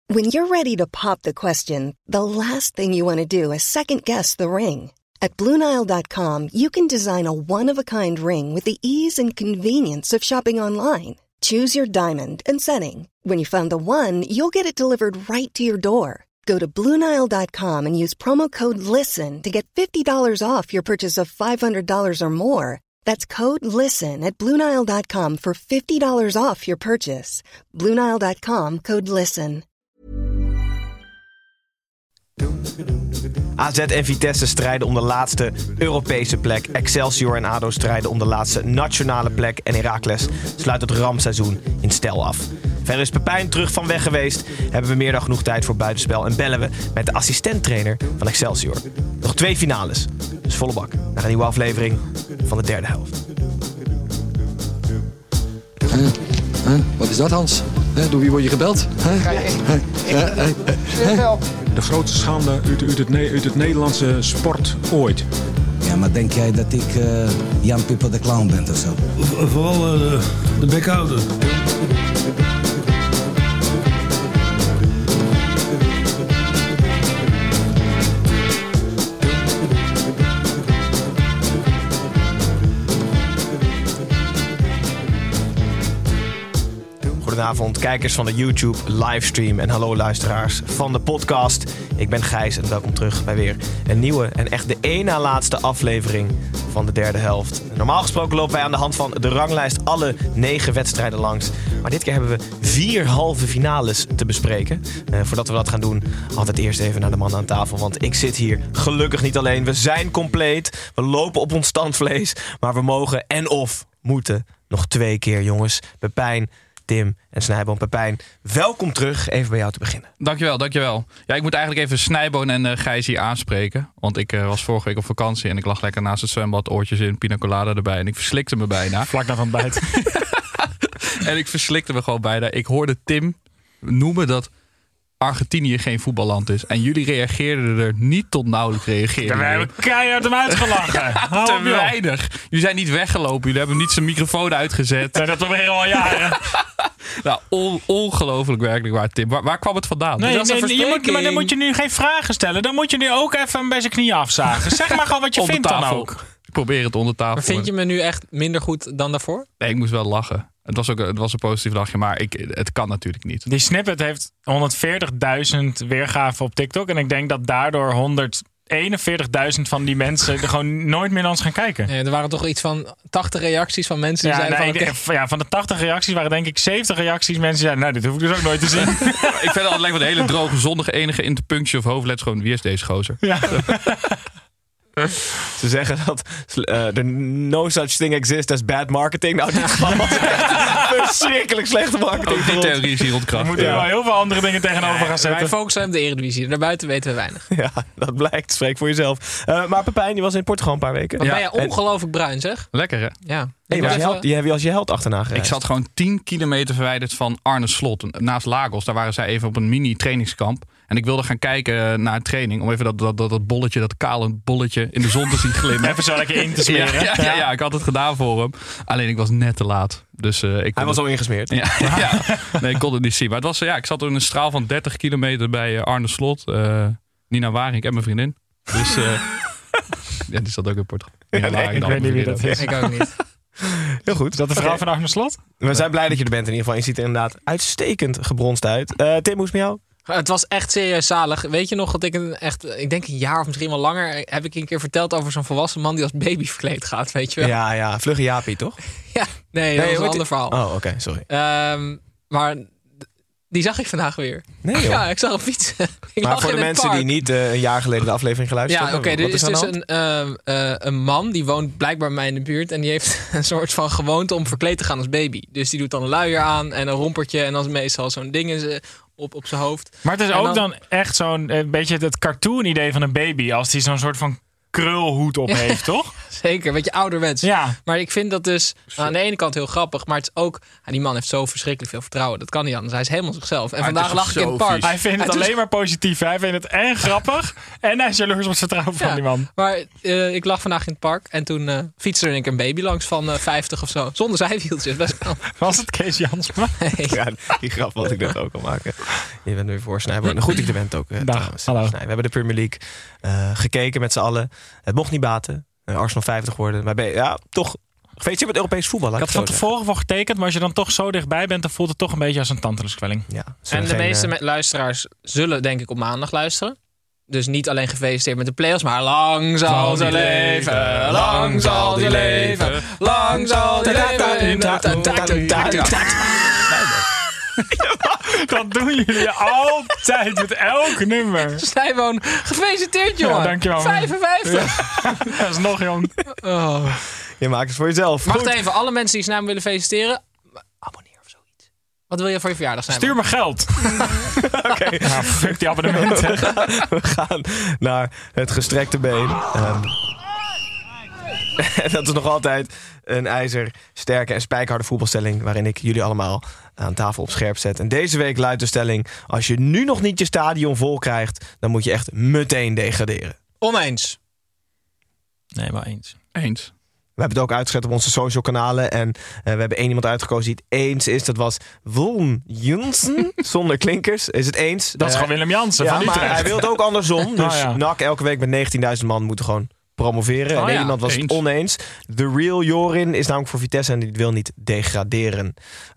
When you're ready to pop the question, the last thing you want to do is second-guess the ring. At BlueNile.com, you can design a one-of-a-kind ring with the ease and convenience of shopping online. Choose your diamond and setting. When you find the one, you'll get it delivered right to your door. Go to BlueNile.com and use promo code LISTEN to get $50 off your purchase of $500 or more. That's code LISTEN at BlueNile.com for $50 off your purchase. BlueNile.com, code LISTEN. AZ en Vitesse strijden om de laatste Europese plek. Excelsior en ADO strijden om de laatste nationale plek. En Heracles sluit het rampseizoen in stijl af. Verder is Pepijn terug van weg geweest. Hebben we meer dan genoeg tijd voor buitenspel. En bellen we met de assistenttrainer van Excelsior. Nog 2 finales. Dus volle bak naar een nieuwe aflevering van de derde helft. Wat is dat, Hans? Door wie word je gebeld? De grootste schande uit het Nederlandse sport ooit. Ja, maar denk jij dat ik Jan Pipper de Clown ben of zo? Vooral de bekhouder. Goedenavond, kijkers van de YouTube livestream en hallo luisteraars van de podcast. Ik ben Gijs en welkom terug bij weer een nieuwe en echt de één na laatste aflevering van de derde helft. Normaal gesproken lopen wij aan de hand van de ranglijst alle 9 wedstrijden langs. Maar dit keer hebben we 4 halve finales te bespreken. Voordat we dat gaan doen, altijd eerst even naar de man aan tafel. Want ik zit hier gelukkig niet alleen. We zijn compleet. We lopen op ons standvlees. Maar we mogen en of moeten nog 2 keer, jongens. Pepijn, Tim en Snijboon. Pepijn, welkom terug. Even bij jou te beginnen. Dankjewel. Ja, ik moet eigenlijk even Snijboon en Gijs hier aanspreken. Want ik was vorige week op vakantie en ik lag lekker naast het zwembad, oortjes in, pina colada erbij. En ik verslikte me bijna. Vlak na van buiten. En ik verslikte me gewoon bijna. Ik hoorde Tim noemen dat Argentinië geen voetballand is. En jullie reageerden er niet tot nauwelijks reageren. We hebben keihard hem uitgelachen. Te weinig. Jullie zijn niet weggelopen. Jullie hebben niet zijn microfoon uitgezet. Dat proberen we al jaren. Nou, ongelooflijk werkelijk waar, Tim. Waar kwam het vandaan? Nee, maar dan moet je nu geen vragen stellen. Dan moet je nu ook even bij zijn knieën afzagen. Zeg maar gewoon wat je vindt dan ook. Ik probeer het onder tafel. Maar vind je me nu echt minder goed dan daarvoor? Nee, ik moest wel lachen. Het was een positief lachje, maar het kan natuurlijk niet. Die snippet heeft 140.000 weergaven op TikTok. En ik denk dat daardoor 141.000 van die mensen er gewoon nooit meer naar ons gaan kijken. Nee, er waren toch iets van 80 reacties van mensen die zeiden van de 80 reacties waren denk ik 70 reacties. Mensen zeiden, nou, dit hoef ik dus ook nooit te zien. Ik vind het altijd een hele droge, zonder enige interpunctie of hoofdletters. Gewoon, wie is deze gozer? Ja. Ze zeggen dat er no such thing exists as bad marketing. Nou, dit was echt verschrikkelijk slechte marketing. Ook die theorie is hier ontkracht. We moeten er wel heel veel andere dingen tegenover gaan zetten. Wij focussen op de Eredivisie. Daarbuiten weten we weinig. Ja, dat blijkt. Spreek voor jezelf. Maar Pepijn, die was in Portugal een paar weken. Wat ben je ongelooflijk bruin, zeg. Lekker, hè? Ja. Die heb je als je held achterna gereisd. Ik zat gewoon 10 kilometer verwijderd van Arne Slot. Naast Lagos. Daar waren zij even op een mini-trainingskamp. En ik wilde gaan kijken naar een training. Om even dat bolletje, dat kale bolletje in de zon te zien glimmen. Even zo lekker in te smeren. Ja, ik had het gedaan voor hem. Alleen ik was net te laat. Dus, hij was al ingesmeerd. Ja. Nee, ik kon het niet zien. Maar het was, ik zat in een straal van 30 kilometer bij Arne Slot. Nina Waring en mijn vriendin. Dus die zat ook in Portugal. Ik weet niet wie dat is. Ik ook niet. Heel goed. Is dat de vrouw van Arne Slot? We zijn blij dat je er bent in ieder geval. Je ziet er inderdaad uitstekend gebronst uit. Tim, hoe is het met jou? Het was echt serieus zalig. Weet je nog dat ik denk een jaar of misschien wel langer, heb ik een keer verteld over zo'n volwassen man die als baby verkleed gaat, weet je wel? Ja, vlugge Jaapie, toch? Ja, nee, dat was een ander verhaal. Oh, oké, sorry. Maar die zag ik vandaag weer. Nee, joh. Ja, ik zag hem fietsen. Maar voor de mensen die niet een jaar geleden de aflevering geluisterd hebben. Ja, oké. Er is dus een man die woont blijkbaar bij mij in de buurt. En die heeft een soort van gewoonte om verkleed te gaan als baby. Dus die doet dan een luier aan en een rompertje. En dan is meestal zo'n ding op zijn hoofd. Maar het is ook dan echt zo'n beetje het cartoon idee van een baby. Als die zo'n soort van krulhoed op heeft, toch? Zeker, een beetje ouderwets. Ja. Maar ik vind dat dus aan de ene kant heel grappig. Maar het is ook... die man heeft zo verschrikkelijk veel vertrouwen. Dat kan niet anders. Hij is helemaal zichzelf. En Maar vandaag het is lag ik in het zo park. vies. Hij vindt het alleen maar positief. Hij vindt het en grappig. En hij is jaloers op het vertrouwen van die man. Maar ik lag vandaag in het park. En toen fietste er een baby langs van 50 of zo. Zonder zijwieltjes. Best wel. Was het Kees Jansma? Nee. Ja, die grap wat ik net ook al maken. Je bent nu voor Snijboom. Goed, ik er bent ook. Trouwens. hallo. Snij. We hebben de Premier League gekeken met z'n allen. Het mocht niet baten. Arsenal 50 worden. Maar toch... Weet je met Europees voetbal? Ik had van tevoren voor getekend, maar als je dan toch zo dichtbij bent, dan voelt het toch een beetje als een tandwielkwelling. Ja, En de meeste luisteraars zullen denk ik op maandag luisteren. Dus niet alleen gefeliciteerd met de play-offs, maar lang zal ze leven, lang zal ze leven, lang zal ze leven. Dat doen jullie altijd met elk nummer. Snijboon, gefeliciteerd jongen. Ja, dankjewel. 55. Dat is nog jong. Oh. Je maakt het voor jezelf. Wacht Goed. even, alle mensen die Snijboon willen feliciteren, abonneer of zoiets. Wat wil je voor je verjaardag zijn? Stuur me geld. Oké. Ja, fuck die abonnementen. We gaan naar het gestrekte been. En dat is nog altijd een ijzersterke en spijkerharde voetbalstelling, waarin ik jullie allemaal aan tafel op scherp zet. En deze week luidt de stelling: als je nu nog niet je stadion vol krijgt, dan moet je echt meteen degraderen. Oneens. Nee, maar eens. Eens. We hebben het ook uitgezet op onze social kanalen. En we hebben één iemand uitgekozen die het eens is. Dat was Willem Jansen. Zonder klinkers. Is het eens? Dat is gewoon Willem Jansen van maar Utrecht. hij wil het ook andersom. Dus ja. NAC elke week met 19.000 man moeten gewoon promoveren. En één iemand was het eens. oneens. The real Jorin is namelijk voor Vitesse en die wil niet degraderen.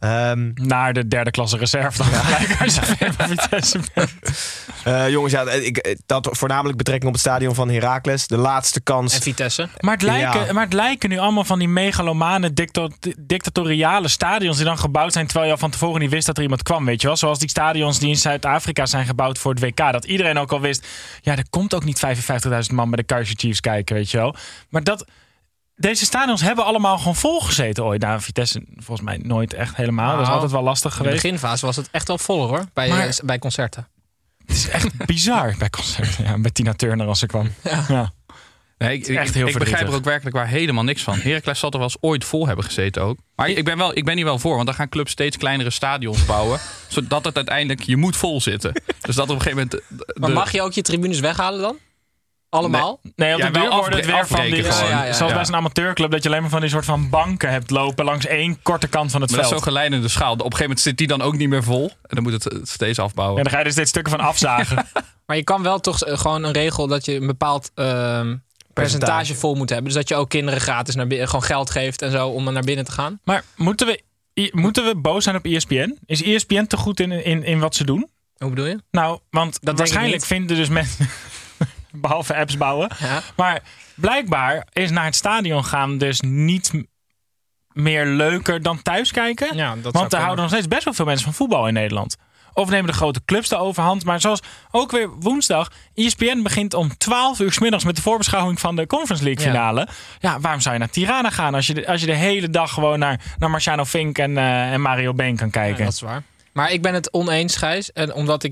Naar de derde klasse reserve dan gelijk als je fan van Vitesse bent. Jongens, dat voornamelijk betrekking op het stadion van Heracles. De laatste kans. En Vitesse. Maar het lijken nu allemaal van die megalomane dictatoriale stadions die dan gebouwd zijn terwijl je al van tevoren niet wist dat er iemand kwam, weet je wel? Zoals die stadions die in Zuid-Afrika zijn gebouwd voor het WK. Dat iedereen ook al wist, ja, er komt ook niet 55.000 man bij de Kaizer Chiefs kijken, weet je wel? Maar deze stadions hebben allemaal gewoon volgezeten ooit. Nou, Vitesse volgens mij nooit echt helemaal. Dat is altijd wel lastig In de geweest. beginfase was het echt wel voller hoor. Bij concerten. Het is echt bizar bij concerten. Ja, met Tina Turner als ze kwam. Ja. Nee, echt heel verdrietig. begrijp er ook werkelijk waar helemaal niks van. Heracles zal er wel eens ooit vol hebben gezeten ook. Maar ik ben hier wel voor, want dan gaan clubs steeds kleinere stadions bouwen. Zodat het uiteindelijk, je moet vol zitten. Dus dat op een gegeven moment... Maar mag je ook je tribunes weghalen dan? Allemaal? Nee, op de Ja, duur wel wordt het weer van die... afbreken gewoon. Ja. Zoals bij zo'n amateurclub, dat je alleen maar van die soort van banken hebt lopen langs één korte kant van het Maar dat veld. is zo'n geleidende schaal. Op een gegeven moment zit die dan ook niet meer vol. En dan moet het steeds afbouwen. En dan ga je er steeds stukken van afzagen. Maar je kan wel toch gewoon een regel dat je een bepaald percentage vol moet hebben. Dus dat je ook kinderen gratis gewoon geld geeft en zo om naar binnen te gaan. Maar moeten we boos zijn op ESPN? Is ESPN te goed in wat ze doen? Hoe bedoel je? Nou, want denk ik waarschijnlijk niet. vinden dus mensen... behalve apps bouwen. Ja. Maar blijkbaar is naar het stadion gaan dus niet meer leuker dan thuis kijken. Ja, dat Want er houden nog steeds best wel veel mensen van voetbal in Nederland. Of nemen de grote clubs de overhand. Maar zoals ook weer woensdag. ESPN begint om 12 uur 's middags met de voorbeschouwing van de Conference League finale. Ja, waarom zou je naar Tirana gaan als je de hele dag gewoon naar Marciano Fink en Mario Been kan kijken? Ja, dat is waar. Maar ik ben het oneens, Gijs. En omdat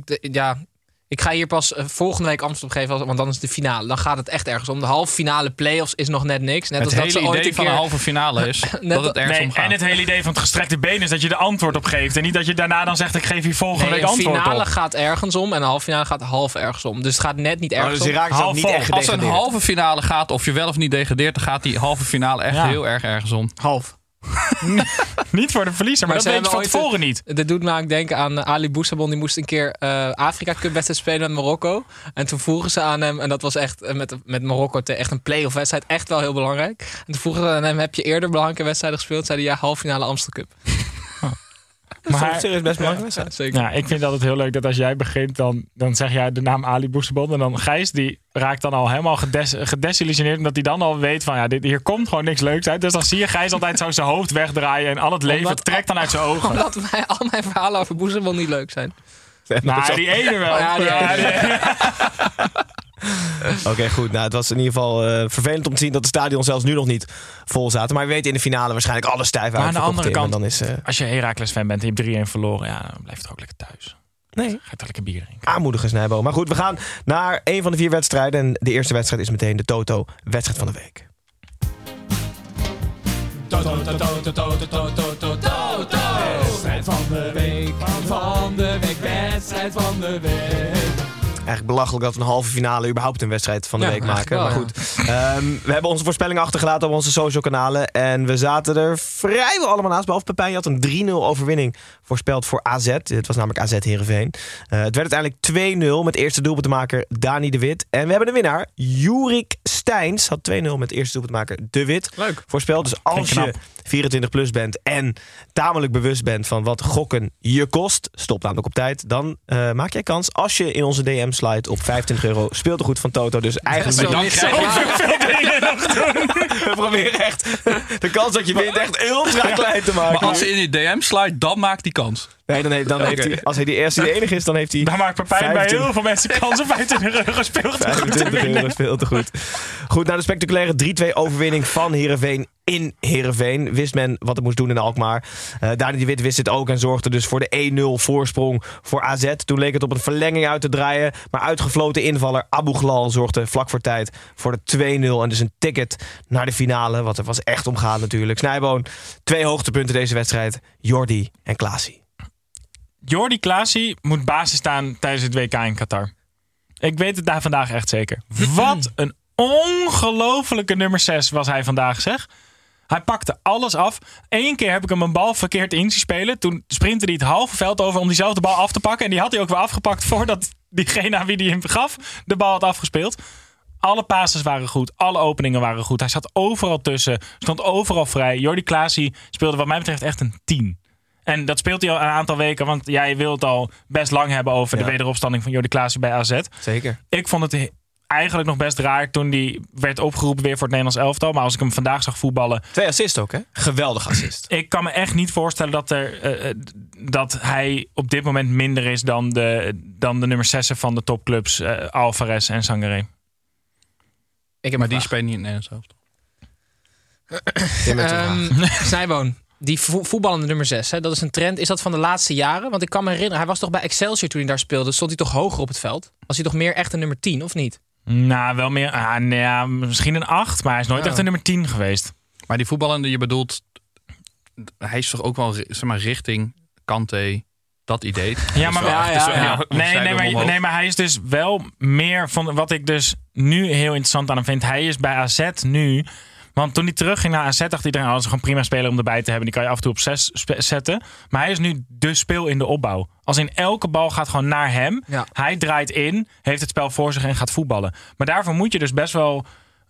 ik ga hier pas volgende week Amsterdam geven, want dan is de finale. Dan gaat het echt ergens om. De halve finale play-offs is nog net niks. Net Het als dat hele ze ooit idee een van keer... een halve finale is dat het ergens om gaat. En het hele idee van het gestrekte been is dat je er antwoord op geeft. En niet dat je daarna dan zegt, ik geef hier volgende week een antwoord op. finale gaat ergens om en een halve finale gaat half ergens om. Dus het gaat net niet ergens Dus die om. raakt ook niet echt Als een gedegradeerd. halve finale gaat, of je wel of niet degradeert, dan gaat die halve finale echt heel erg ergens om. Half. Niet voor de verliezer, maar Maar dat ze weet je van hebben tevoren niet. Dat doet me ook denken aan Ali Boussabon. Die moest een keer Afrika Cup wedstrijd spelen met Marokko. En toen vroegen ze aan hem, en dat was echt met Marokko echt een play-off wedstrijd. Echt wel heel belangrijk. En toen vroegen ze aan hem, heb je eerder belangrijke wedstrijden gespeeld? Zei hij, ja, halve finale Amstel Cup. Maar serieus best belangrijk. Ja, zeker. Ja, ik vind dat het heel leuk dat als jij begint, dan zeg jij de naam Ali Boussabon. En dan Gijs, die raakt dan al helemaal gedesillusioneerd. Omdat hij dan al weet van, hier komt gewoon niks leuks uit. Dus dan zie je Gijs altijd zo zijn hoofd wegdraaien. En al het leven trekt dan uit zijn ogen. Omdat al mijn verhalen over Boussabon niet leuk zijn. Nou, die ene wel. Ja, die ene. Oké, goed. Nou, het was in ieder geval vervelend om te zien dat de stadion zelfs nu nog niet vol zaten. Maar we weten in de finale waarschijnlijk alle stijf Maar aan de uitverkocht andere in. kant, En dan is, als je Heracles fan bent en je hebt 3-1 verloren, ja, dan blijf je toch ook lekker thuis. nee, Ga je toch lekker bier drinken. aanmoedigen Snijbo. Maar goed, we gaan naar een van de 4 wedstrijden. En de eerste wedstrijd is meteen de Toto wedstrijd van de week. Wedstrijd van de week, wedstrijd van de week. Eigenlijk belachelijk dat we een halve finale überhaupt een wedstrijd van de week maken. Wel, maar goed, we hebben onze voorspellingen achtergelaten op onze social kanalen. En we zaten er vrijwel allemaal naast. Behalve Pepijn, je had een 3-0 overwinning voorspeld voor AZ. Het was namelijk AZ Heerenveen. Het werd uiteindelijk 2-0 met eerste doelpuntenmaker Dani de Wit. En we hebben de winnaar, Jurik Steins. Had 2-0 met eerste doelpuntenmaker De Wit voorspeld. Dus als je 24 plus bent en tamelijk bewust bent van wat gokken je kost, stop namelijk op tijd, dan maak jij kans als je in onze DM slide op €25 speeltegoed van Toto. Dus eigenlijk we proberen echt de kans dat je wint echt ultra klein te maken. Maar als hij in die DM slide, dan maakt hij kans. Nee, dan heeft hij, als hij de eerste de enige is, dan heeft hij... Dan maakt Pepijn bij heel veel mensen kans op €25 speeltegoed te winnen. Speeltegoed. Goed, na de spectaculaire 3-2 overwinning van Heerenveen in Heerenveen wist men wat het moest doen in Alkmaar. Dani de Wit wist het ook en zorgde dus voor de 1-0 voorsprong voor AZ. Toen leek het op een verlenging uit te draaien. Maar uitgefloten invaller Abu Ghlal zorgde vlak voor tijd voor de 2-0. En dus een ticket naar de finale, wat er was echt om gaat natuurlijk. Snijboon, 2 hoogtepunten deze wedstrijd. Jordi en Klaasie. Jordi Klaasie moet basis staan tijdens het WK in Qatar. Ik weet het daar vandaag echt zeker. Wat een ongelofelijke nummer 6 was hij vandaag, zeg. Hij pakte alles af. 1 keer heb ik hem een bal verkeerd in zien spelen. Toen sprintte hij het halve veld over om diezelfde bal af te pakken. En die had hij ook weer afgepakt voordat diegene aan wie hij hem gaf de bal had afgespeeld. Alle passes waren goed. Alle openingen waren goed. Hij zat overal tussen. Stond overal vrij. Jordi Klaasie speelde wat mij betreft echt een 10. En dat speelt hij al een aantal weken. Want jij wil het al best lang hebben over de wederopstanding van Jordi Klaasie bij AZ. Zeker. Ik vond het eigenlijk nog best raar toen hij werd opgeroepen weer voor het Nederlands elftal. Maar als ik hem vandaag zag voetballen... 2 assists ook, hè? Geweldig assist. Ik kan me echt niet voorstellen dat hij op dit moment minder is dan de nummer 6 van de topclubs. Alvarez en Sangaré. Maar die spelen niet in het Nederlands elftal. Snijboon. Die voetballende nummer 6, hè, dat is een trend. Is dat van de laatste jaren? Want ik kan me herinneren, hij was toch bij Excelsior toen hij daar speelde. Stond hij toch hoger op het veld? Was hij toch meer echt een nummer 10, of niet? Nou, wel meer. Misschien een 8, maar hij is nooit echt een nummer 10 geweest. Maar die voetballende, je bedoelt, hij is toch ook wel zeg maar, richting Kanté, dat idee. Ja, maar Nee, maar hij is dus wel meer van wat ik dus nu heel interessant aan hem vind. Hij is bij AZ nu. Want toen hij terugging naar AZ dacht iedereen, dat is gewoon prima speler om erbij te hebben. Die kan je af en toe op 6 zetten. Maar hij is nu de speel in de opbouw. Als in elke bal gaat gewoon naar hem. Ja. Hij draait in, heeft het spel voor zich en gaat voetballen. Maar daarvoor moet je dus best wel...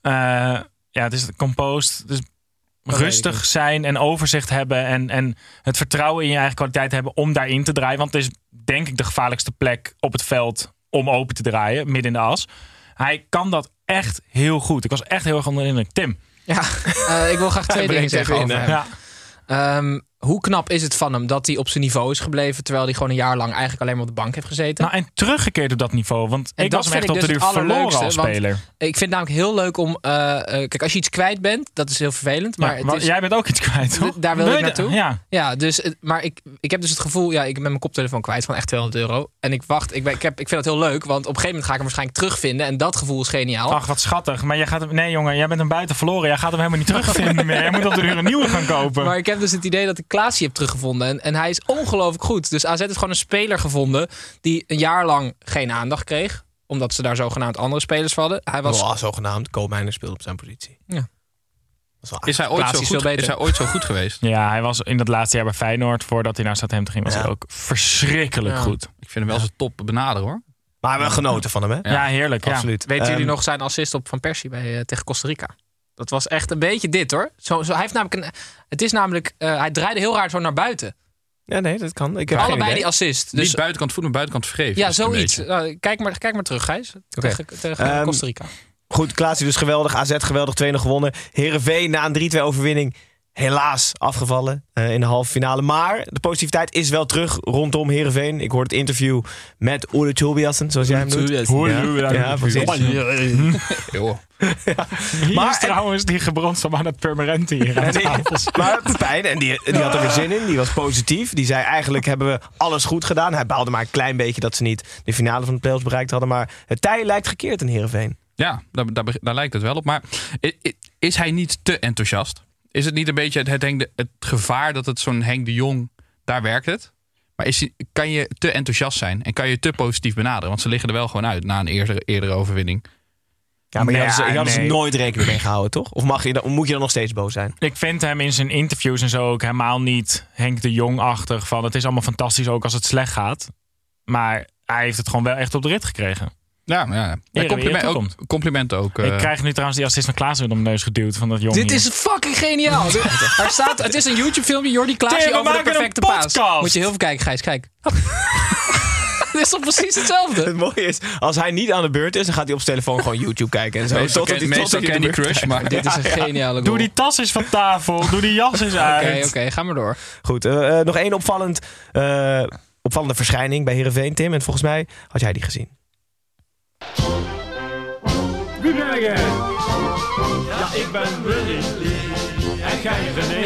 het is composed. Dus rustig zijn en overzicht hebben. En het vertrouwen in je eigen kwaliteit hebben om daarin te draaien. Want het is denk ik de gevaarlijkste plek op het veld om open te draaien. Midden in de as. Hij kan dat echt heel goed. Ik was echt heel erg onder de indruk. Tim? Ja, ik wil graag 2 dingen zeggen over hem. Ja. Hoe knap is het van hem dat hij op zijn niveau is gebleven... terwijl hij gewoon een jaar lang eigenlijk alleen maar op de bank heeft gezeten? Nou, en teruggekeerd op dat niveau. Want ik was hem echt op de duur verloren als speler. Ik vind het namelijk heel leuk om... kijk, als je iets kwijt bent, dat is heel vervelend. Maar jij bent ook iets kwijt, toch? Daar wil ik naartoe. Ja, dus, maar ik heb dus het gevoel... Ja, ik ben mijn koptelefoon kwijt van echt €200. En ik wacht. Ik vind het heel leuk, want op een gegeven moment ga ik hem waarschijnlijk terugvinden. En dat gevoel is geniaal. Ach, wat schattig. Maar jij gaat hem... Nee, jongen, jij bent hem buiten verloren. Jij gaat hem helemaal niet terugvinden meer. Jij moet op de duur een nieuwe gaan kopen. Maar ik heb dus het idee dat ik Klaasie heb teruggevonden. En hij is ongelooflijk goed. Dus AZ heeft gewoon een speler gevonden die een jaar lang geen aandacht kreeg. Omdat ze daar zogenaamd andere spelers hadden. Hij was zogenaamd. Koopmeiners speelde op zijn positie. Ja. Is hij ooit zo goed geweest? Ja, hij was in dat laatste jaar bij Feyenoord. Voordat hij naar Southampton ging, was hij ook verschrikkelijk goed. Ik vind hem wel zijn top benaderen, hoor. Maar we hebben genoten van hem, hè? Ja, heerlijk. Absoluut. Weten jullie nog zijn assist op Van Persie tegen Costa Rica? Dat was echt een beetje dit, hoor. Hij heeft namelijk hij draaide heel raar zo naar buiten. Ja, nee, dat kan. Ik heb allebei die assist. Dus niet buitenkant voet, maar buitenkant vergeven. Ja, zoiets. Kijk maar terug, Gijs. Tegen Costa Rica. Goed, Klaasie dus geweldig. AZ geweldig 2-0 gewonnen. Heerenveen na een 3-2 overwinning helaas afgevallen in de halve finale. Maar de positiviteit is wel terug rondom Heerenveen. Ik hoorde het interview met Ule Tulbiassen, zoals jij hem noemt. Ja, precies. Ja. Maar trouwens die gebronsd aan het permanente hier. Maar Pepijn, en die had er weer zin in. Die was positief. Die zei eigenlijk hebben we alles goed gedaan. Hij baalde maar een klein beetje dat ze niet de finale van de playoffs bereikt hadden. Maar het tij lijkt gekeerd in Heerenveen. Ja, daar lijkt het wel op. Maar is hij niet te enthousiast? Is het niet een beetje het gevaar dat het zo'n Henk de Jong, daar werkt het? Maar kan je te enthousiast zijn en kan je te positief benaderen? Want ze liggen er wel gewoon uit na een eerdere overwinning. Ja, maar je had ze nooit rekening mee gehouden, toch? Of moet je dan nog steeds boos zijn? Ik vind hem in zijn interviews en zo ook helemaal niet Henk de Jong-achtig. Van het is allemaal fantastisch ook als het slecht gaat. Maar hij heeft het gewoon wel echt op de rit gekregen. Ja. Complimenten ook. Ik krijg nu trouwens die assist van Klaas weer om de neus geduwd van dat jongen. Dit is fucking geniaal. Het is een YouTube-filmpje, Jordi Klaasje over de perfecte paas. Moet je heel veel kijken, Gijs. Kijk. Het is toch precies hetzelfde? Het mooie is, als hij niet aan de beurt is, dan gaat hij op zijn telefoon gewoon YouTube kijken. En zo. Meestal Candy Crush, maar dit is een geniale goal. Doe die tas eens van tafel. Doe die jas eens uit. Oké, ga maar door. Goed, nog één opvallende verschijning bij Heerenveen, Tim. En volgens mij had jij die gezien. Wie ben jij? Ja, ik ben Willy en jij René.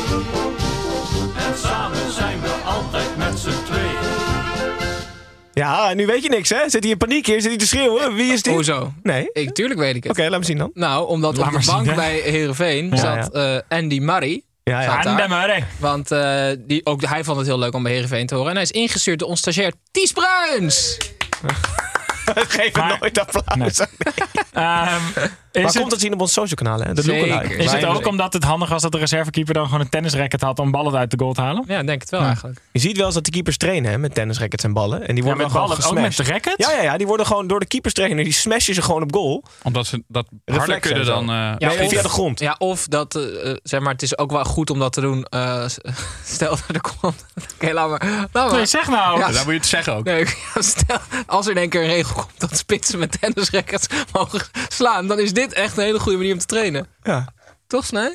En samen zijn we altijd met z'n twee. Ja, nu weet je niks, hè? Zit hij in paniek hier? Zit hij te schreeuwen? Wie is die? Hoezo? Nee. Tuurlijk weet ik het. Oké, laat me zien dan. Nou, omdat op de bank bij Heerenveen zat Andy Murray. Ja. Want hij vond het heel leuk om bij Heerenveen te horen. En hij is ingestuurd door ons stagiair Ties Bruins. Geef het nooit applaus. Nee. Maar komt dat zien op ons social kanalen? Is het ook omdat het handig was dat de reservekeeper dan gewoon een tennisracket had om ballen uit de goal te halen? Ja, denk het wel eigenlijk. Je ziet wel eens dat de keepers trainen hè, met tennisrackets en ballen. En die worden met gewoon ballen gesmashed. ook met de racket? Ja, die worden gewoon door de keeperstrainer. Die smashen ze gewoon op goal. Omdat ze dat harder kunnen dan... via de grond. Ja, of dat, zeg maar, het is ook wel goed om dat te doen. Stel dat er komt... Oké, laat maar. Nee, zeg nou. Ja, dan moet je het zeggen ook. Nee, stel, als er in één keer een regel komt dat spitsen met tennisrackets mogen slaan, dan is dit echt een hele goede manier om te trainen. Ja. Toch, Snij?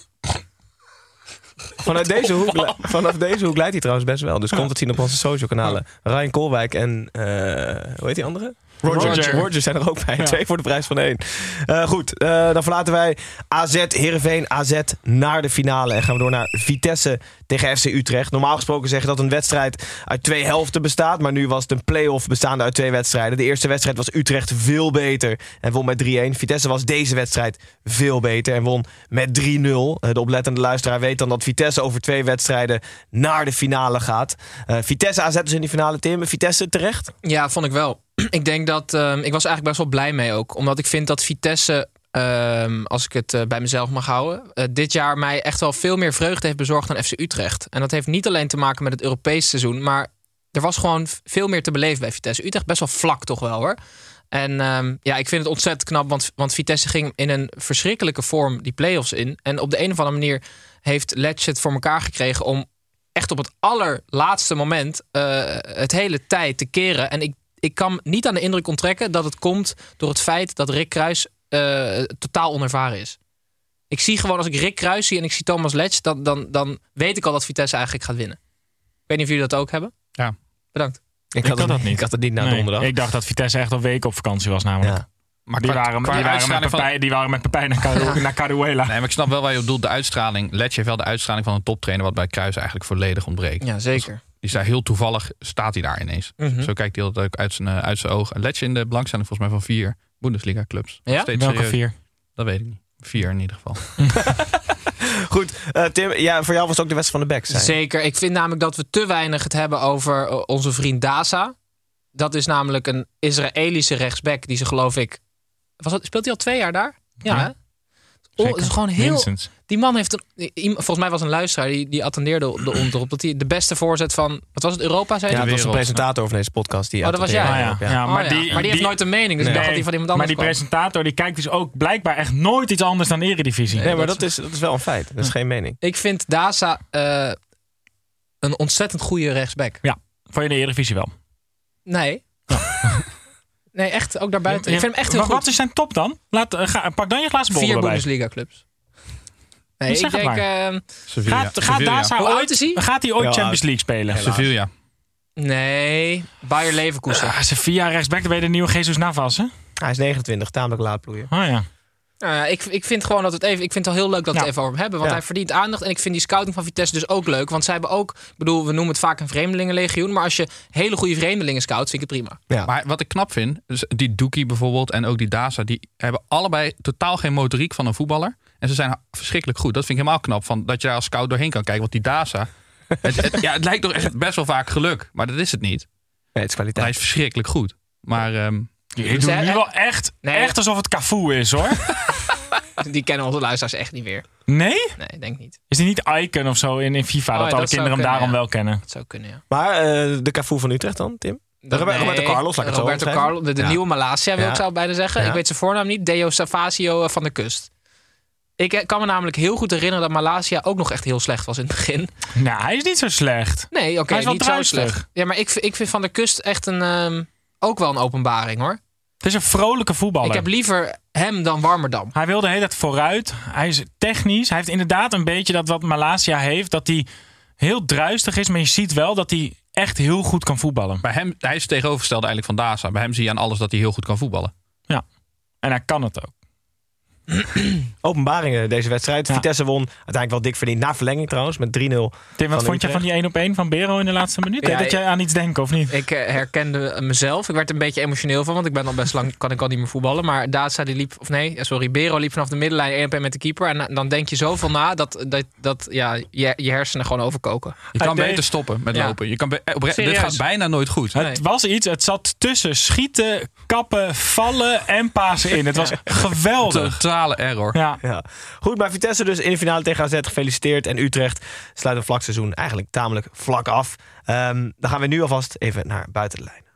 Vanaf deze hoek leidt hij trouwens best wel. Dus komt het zien op onze social kanalen. Ryan Koolwijk en... hoe heet die andere? Roger zijn er ook bij. Ja. 2 voor de prijs van 1. Goed, dan verlaten wij Heerenveen AZ naar de finale. En gaan we door naar Vitesse tegen FC Utrecht. Normaal gesproken zeggen dat een wedstrijd uit 2 helften bestaat. Maar nu was het een play-off bestaande uit 2 wedstrijden. De eerste wedstrijd was Utrecht veel beter en won met 3-1. Vitesse was deze wedstrijd veel beter en won met 3-0. De oplettende luisteraar weet dan dat Vitesse over 2 wedstrijden naar de finale gaat. Vitesse AZ dus in die finale, Tim. Vitesse terecht? Ja, vond ik wel. Ik denk dat... ik was eigenlijk best wel blij mee ook. Omdat ik vind dat Vitesse... als ik het bij mezelf mag houden... dit jaar mij echt wel veel meer vreugde heeft bezorgd dan FC Utrecht. En dat heeft niet alleen te maken met het Europese seizoen... maar er was gewoon veel meer te beleven bij Vitesse. Utrecht best wel vlak toch wel, hoor. En ik vind het ontzettend knap... want Vitesse ging in een verschrikkelijke vorm die play-offs in. En op de een of andere manier heeft Lecce het voor elkaar gekregen... om echt op het allerlaatste moment het hele tijd te keren. En ik kan niet aan de indruk onttrekken dat het komt door het feit dat Rick Kruijs totaal onervaren is. Ik zie gewoon, als ik Rick Kruijs zie en ik zie Thomas Letch, dan weet ik al dat Vitesse eigenlijk gaat winnen. Ik weet niet of jullie dat ook hebben. Ja. Bedankt. Ik had het niet na donderdag. Ik dacht dat Vitesse echt al weken op vakantie was namelijk. Ja. Maar die waren met Pepijn naar Caruela. Nee, maar ik snap wel waar je op doelt. De uitstraling. Letch heeft wel de uitstraling van een toptrainer, wat bij Kruijs eigenlijk volledig ontbreekt. Ja, zeker. Die is daar heel toevallig, staat hij daar ineens. Mm-hmm. Zo kijkt hij altijd ook uit zijn ogen. Letch in de belangstelling volgens mij van 4 Bundesliga clubs. Ja? Welke 4? Dat weet ik niet. 4 in ieder geval. Goed, Tim, voor jou was het ook de wedstrijd van de backs. Zeker. Ik vind namelijk dat we te weinig het hebben over onze vriend Daza. Dat is namelijk een Israëlische rechtsback die ze, geloof ik... Speelt hij al 2 jaar daar? Ja, hè? Het is gewoon heel... Minstens. Die man heeft volgens mij was een luisteraar die attendeerde erop dat hij de beste voorzet van... Wat was het, Europa? Zei dat was een presentator van deze podcast. Dat was jij. Maar die heeft nooit een mening, dus ik dacht dat hij van iemand anders Maar die presentator die kijkt dus ook blijkbaar echt nooit iets anders dan Eredivisie. Nee, maar dat is wel een feit. Dat is geen mening. Ik vind Daza een ontzettend goede rechtsback. Ja, voor je de Eredivisie wel. Nee. Nee, echt, ook daarbuiten. Ik vind hem echt heel goed. Wat is zijn top dan? Pak dan je glazen bol erbij. 4 Bundesliga clubs. Nee, ik denk... Gaat hij ooit Champions League spelen? Helaas. Sevilla. Nee, Bayer Leverkusen. Sevilla rechtsback, dan ben je de nieuwe Jesus Navas, hè? Hij is 29, tamelijk laat ploeien. Oh ja. Ik vind gewoon dat ik vind het al heel leuk dat we het even over hem hebben. Want hij verdient aandacht. En ik vind die scouting van Vitesse dus ook leuk. Want zij hebben ook... we noemen het vaak een vreemdelingenlegioen. Maar als je hele goede vreemdelingen scout, vind ik het prima. Ja. Maar wat ik knap vind... Dus die Doekie bijvoorbeeld en ook die Daza... die hebben allebei totaal geen motoriek van een voetballer. En ze zijn verschrikkelijk goed. Dat vind ik helemaal knap. Dat je daar als scout doorheen kan kijken. Want die Daza... het lijkt toch echt best wel vaak geluk. Maar dat is het niet. Nee, het is kwaliteit. Hij is verschrikkelijk goed. Maar... je doet nu wel echt alsof het Cafu is, hoor. Die kennen onze luisteraars echt niet meer. Nee? Nee, denk niet. Is die niet Icon of zo in FIFA? Dat alle kinderen hem daarom wel kennen. Dat zou kunnen, ja. Maar de Cafu van Utrecht dan, Tim? Roberto Carlos, laat ik het zo Roberto Carlos, de nieuwe Malasia wil ik zou bijna zeggen. Ja. Ik weet zijn voornaam niet. Deo Savasio van de Kust. Ik kan me namelijk heel goed herinneren dat Malasia ook nog echt heel slecht was in het begin. Nou, hij is niet zo slecht. Nee, oké, Hij is wel niet zo druistig. slecht. Ja, maar ik vind Van der Kust echt ook wel een openbaring, hoor. Het is een vrolijke voetballer. Ik heb liever hem dan Warmerdam. Hij wil de hele tijd vooruit. Hij is technisch. Hij heeft inderdaad een beetje dat wat Malasia heeft. Dat hij heel druistig is. Maar je ziet wel dat hij echt heel goed kan voetballen. Bij hem, hij is het tegenovergestelde eigenlijk van Daza. Bij hem zie je aan alles dat hij heel goed kan voetballen. Ja, en hij kan het ook. Openbaringen deze wedstrijd. Ja. Vitesse won uiteindelijk wel dik verdiend. Na verlenging trouwens, met 3-0. Tim, wat vond je van die 1-op-1 van Bero in de laatste minuut? Ja, Dat jij aan iets denkt, of niet? Ik herkende mezelf. Ik werd er een beetje emotioneel van, want ik ben al best lang, kan ik al niet meer voetballen. Maar Daza die liep, Bero liep vanaf de middenlijn 1-op-1 met de keeper. En dan denk je zoveel na dat je hersenen gewoon overkoken. Je kan beter stoppen met lopen. Je kan dit gaat bijna nooit goed. Het was iets, het zat tussen schieten, kappen, vallen en pasen in. Het was geweldig. Totale error. Ja. Goed, maar Vitesse dus in de finale tegen AZ gefeliciteerd. En Utrecht sluit een vlak seizoen eigenlijk tamelijk vlak af. Dan gaan we nu alvast even naar buiten de lijn.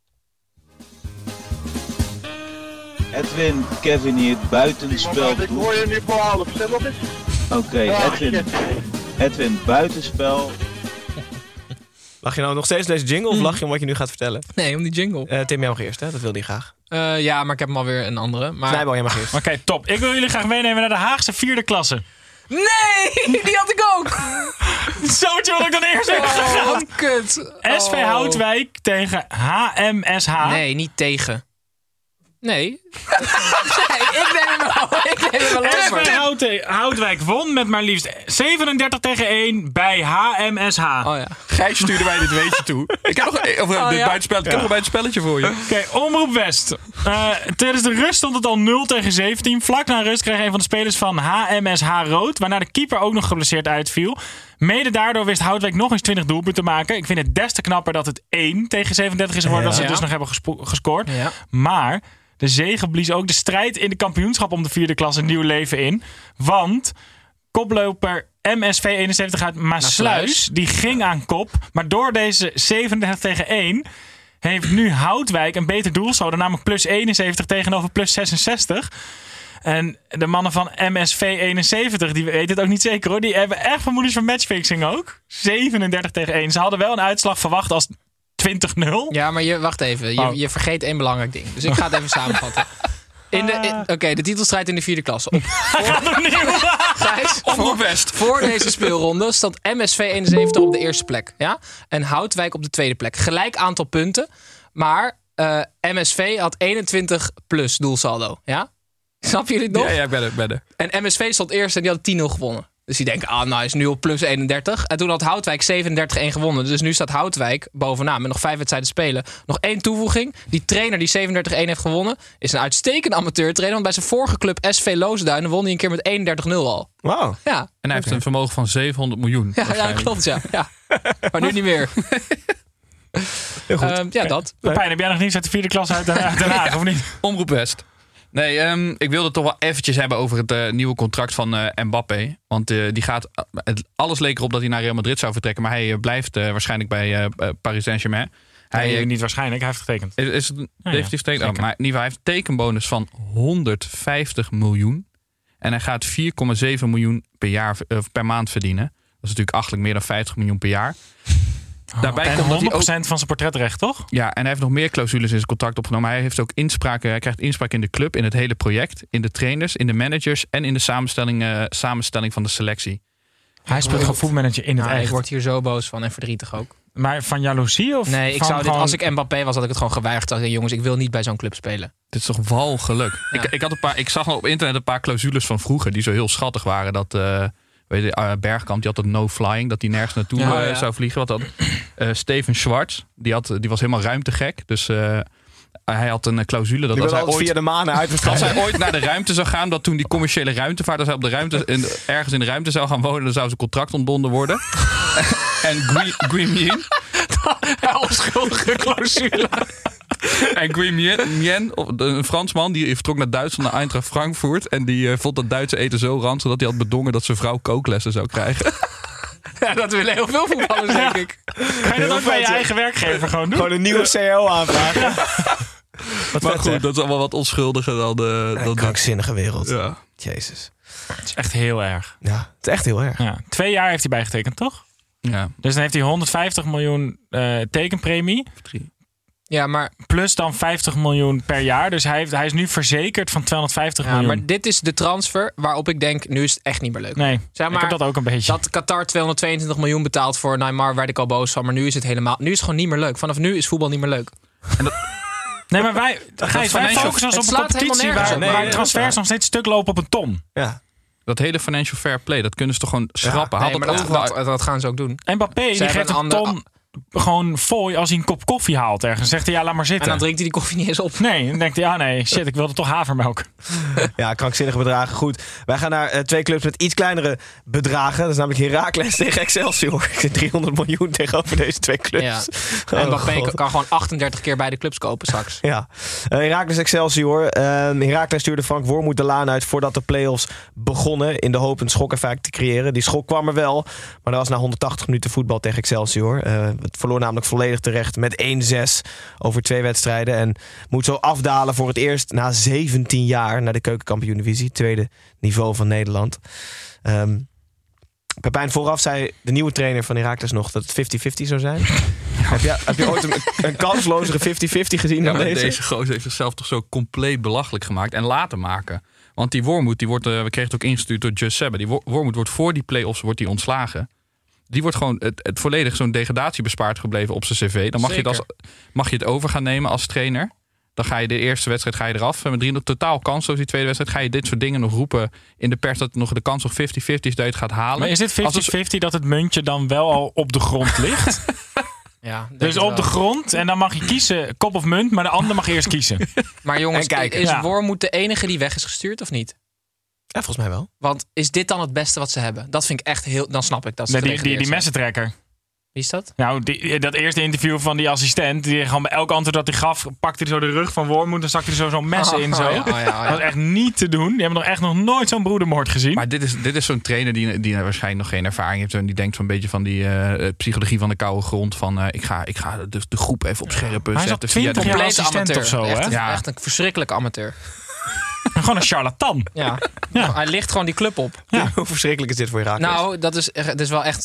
Edwin, Kevin hier, buitenspel. Ik hoor je nu voor half. Zeg wat is? Oké, Edwin, buitenspel. Lach je nou nog steeds deze jingle of lach je om wat je nu gaat vertellen? Nee, om die jingle. Tim, jij mag eerst, hè? Dat wilde hij graag. Ja, maar ik heb hem alweer een andere. Maar... Snijbal, jij mag eerst. Oké, top. Ik wil jullie graag meenemen naar de Haagse 4e klasse. Nee, die had ik ook. Zootje wil ik dan eerst even gegaan. Wat kut. SV Houtwijk tegen HMSH. Nee, niet tegen. Nee. Ik neem hem wel over. SV Houtwijk won met maar liefst 37-1 bij HMSH. Oh ja. Gijs stuurde mij dit weetje toe. Ik heb nog dit buitenspel. Ik heb nog een buitenspelletje voor je. Oké, Omroep West. Tijdens de rust stond het al 0-17. Vlak na rust kreeg een van de spelers van HMSH rood. Waarna de keeper ook nog geblesseerd uitviel. Mede daardoor wist Houtwijk nog eens 20 doelpunten te maken. Ik vind het des te knapper dat het 1-37 is geworden. Dat ze dus nog hebben gescoord. Ja. Maar de zege blies ook de strijd in de kampioenschap om de 4e klasse een nieuw leven in. Want koploper MSV 71 uit Maassluis, die ging aan kop. Maar door deze 37-1 heeft nu Houtwijk een beter doelsaldo. Namelijk plus 71 tegenover plus 66. En de mannen van MSV 71, die weten het ook niet zeker hoor. Die hebben echt vermoedens van matchfixing ook. 37-1. Ze hadden wel een uitslag verwacht als 20-0. Ja, maar wacht even. Je vergeet één belangrijk ding. Dus ik ga het even samenvatten. Oké, de titelstrijd in de 4e klasse. Voor deze speelronde stond MSV 71 op de eerste plek. Ja? En Houtwijk op de tweede plek. Gelijk aantal punten. Maar MSV had 21 plus doelsaldo. Ja? Snappen jullie het nog? Ja, ik ben er. En MSV stond eerst en die had 10-0 gewonnen. Dus die denken, nou is nu op plus 31. En toen had Houtwijk 37-1 gewonnen. Dus nu staat Houtwijk bovenaan met nog 5 wedstrijden spelen. Nog 1 toevoeging. Die trainer die 37-1 heeft gewonnen is een uitstekende amateurtrainer. Want bij zijn vorige club SV Loosduinen won hij een keer met 31-0 al. Wow. Ja. En hij heeft een vermogen van 700 miljoen. Ja, klopt, ja. Maar nu niet meer. Heel goed. Dat. Pepijn, heb jij nog niets uit de 4e klasse uit Den Haag, of niet? Omroep West. Nee, ik wilde het toch wel eventjes hebben over het nieuwe contract van Mbappé. Want die gaat... alles leek erop dat hij naar Real Madrid zou vertrekken. Maar hij blijft waarschijnlijk bij Paris Saint-Germain. Niet waarschijnlijk, hij heeft getekend. Heeft hij getekend? Oh, maar in ieder geval, hij heeft een tekenbonus van 150 miljoen. En hij gaat 4,7 miljoen per maand verdienen. Dat is natuurlijk achtelijk meer dan 50 miljoen per jaar. Daarbij en komt 100% ook, van zijn portretrecht, toch? Ja, en hij heeft nog meer clausules in zijn contract opgenomen. Hij heeft ook inspraak. Hij krijgt inspraak in de club, in het hele project, in de trainers, in de managers en in de samenstelling van de selectie. Hij speelt gewoon voetmanager in het echt. Ik word hier zo boos van en verdrietig ook. Maar van jaloezie of? Nee, als ik Mbappé was, had ik het gewoon geweigerd. Ik dacht, jongens, ik wil niet bij zo'n club spelen. Dit is toch walgeluk. Ja. Ik zag op internet een paar clausules van vroeger die zo heel schattig waren. Dat Bergkamp, die had het no-flying, dat hij nergens naartoe zou vliegen. Steven Schwartz, die was helemaal ruimtegek. Dus Hij had een clausule dat Die als wil hij, altijd via de manen als uitverspreiden. hij ooit naar de ruimte zou gaan, dat toen die commerciële ruimtevaart, als hij op de ruimte, ergens in de ruimte zou gaan wonen, dan zou zijn contract ontbonden worden. En Gui Mien, onschuldige clausule. en Gui Mien, een Fransman, die vertrok naar Duitsland, naar Eintracht Frankfurt. En die vond dat Duitse eten zo ranzig dat hij had bedongen dat zijn vrouw kooklessen zou krijgen. Ja, dat willen heel veel voetballers, denk ik. Kan je dat ook bij je eigen werkwerkgever gewoon doen? Gewoon een nieuwe CEO aanvragen. Wat Maar vet, goed, zeg. dat is allemaal wat onschuldiger dan Een krankzinnige wereld. Ja. Jezus. Het is echt heel erg. Ja, het is echt heel erg. Ja, 2 jaar heeft hij bijgetekend, toch? Ja. Dus dan heeft hij 150 miljoen tekenpremie. Ja, maar, Plus dan 50 miljoen per jaar. Dus hij is nu verzekerd van 250 miljoen. maar dit is de transfer waarop ik denk, nu is het echt niet meer leuk. Nee, Zeg maar, ik heb dat ook een beetje. Dat Qatar 222 miljoen betaalt voor Neymar, werd ik al boos van. Maar nu is het helemaal. Nu is het gewoon niet meer leuk. Vanaf nu is voetbal niet meer leuk. Nee, maar wij focussen ons op een slaat helemaal competitie nergens waar op. transfers nog steeds een stuk lopen op een ton. Ja. Dat hele financial fair play, dat kunnen ze toch gewoon schrappen. Nee, Haal maar dat dat gaan ze ook doen. Mbappé die hebben geeft een een ton gewoon fooi als hij een kop koffie haalt ergens. Zegt hij, ja, laat maar En zitten. dan drinkt hij die koffie niet eens op. Nee, dan denkt hij, ja nee, shit, ik wilde toch havermelk. Ja, krankzinnige bedragen. Goed, wij gaan naar 2 clubs met iets kleinere bedragen. Dat is namelijk Heracles tegen Excelsior. Ik zit 300 miljoen tegenover deze 2 clubs. Ja. Oh, Mbappé God. kan gewoon 38 keer bij de clubs kopen straks. Ja, Heracles Excelsior. Heracles stuurde Frank Wormoed de laan uit voordat de play-offs begonnen. In de hoop een schokeffect te creëren. Die schok kwam er wel. Maar dat was na 180 minuten voetbal tegen Excelsior. Het verloor namelijk volledig terecht met 1-6 over 2 wedstrijden. En moet zo afdalen voor het eerst na 17 jaar naar de Keukenkampioen-divisie. Tweede niveau van Nederland. Pepijn, vooraf zei de nieuwe trainer van Heracles nog dat het 50-50 zou zijn. Heb je ooit een kanslozere 50-50 gezien dan maar deze? deze gozer heeft zichzelf toch zo compleet belachelijk gemaakt en laten maken. Want die Wormoed, die wordt, we kregen het ook ingestuurd door Just Sebbe. Die Wormoed wordt voor die play-offs ontslagen. Die wordt gewoon het volledig zo'n degradatie bespaard gebleven op zijn cv. Dan mag je het over gaan nemen als trainer. Dan ga je de eerste wedstrijd eraf. Met 3-0 totaal kansloos die tweede wedstrijd. Ga je dit soort dingen nog roepen in de pers dat nog de kans nog 50-50 is dat je het gaat halen. Maar is dit 50-50 dat het muntje dan wel al op de grond ligt? Ja, Dus op de grond en dan mag je kiezen kop of munt, maar de ander mag eerst kiezen. Maar jongens, is Ja. Wormoed de enige die weg is gestuurd of niet? Ja, volgens mij wel. Want is dit dan het beste wat ze hebben? Dat vind ik echt heel... Dan snap ik dat ze Nee, die gedegradeerd zijn. messentrekker. Wie is dat? Nou, dat eerste interview van die assistent, die gewoon bij elk antwoord dat hij gaf, pakte hij zo de rug van Wormoed en zakte hij zo'n mes in. Zo. ja. Dat was echt niet te doen. Die hebben nog echt nog nooit zo'n broedermoord gezien. Maar dit is zo'n trainer die waarschijnlijk nog geen ervaring heeft. En die denkt zo'n beetje van die psychologie van de koude grond. Van ik ga de groep even op scherp hij is al zetten. 20 jaar Complete assistent amateur. of zo, echt, hè? echt een verschrikkelijke amateur. Gewoon een charlatan. Ja. Nou, hij ligt gewoon die club op. Hoe verschrikkelijk is dit voor Heracles? Nou, dat is wel echt...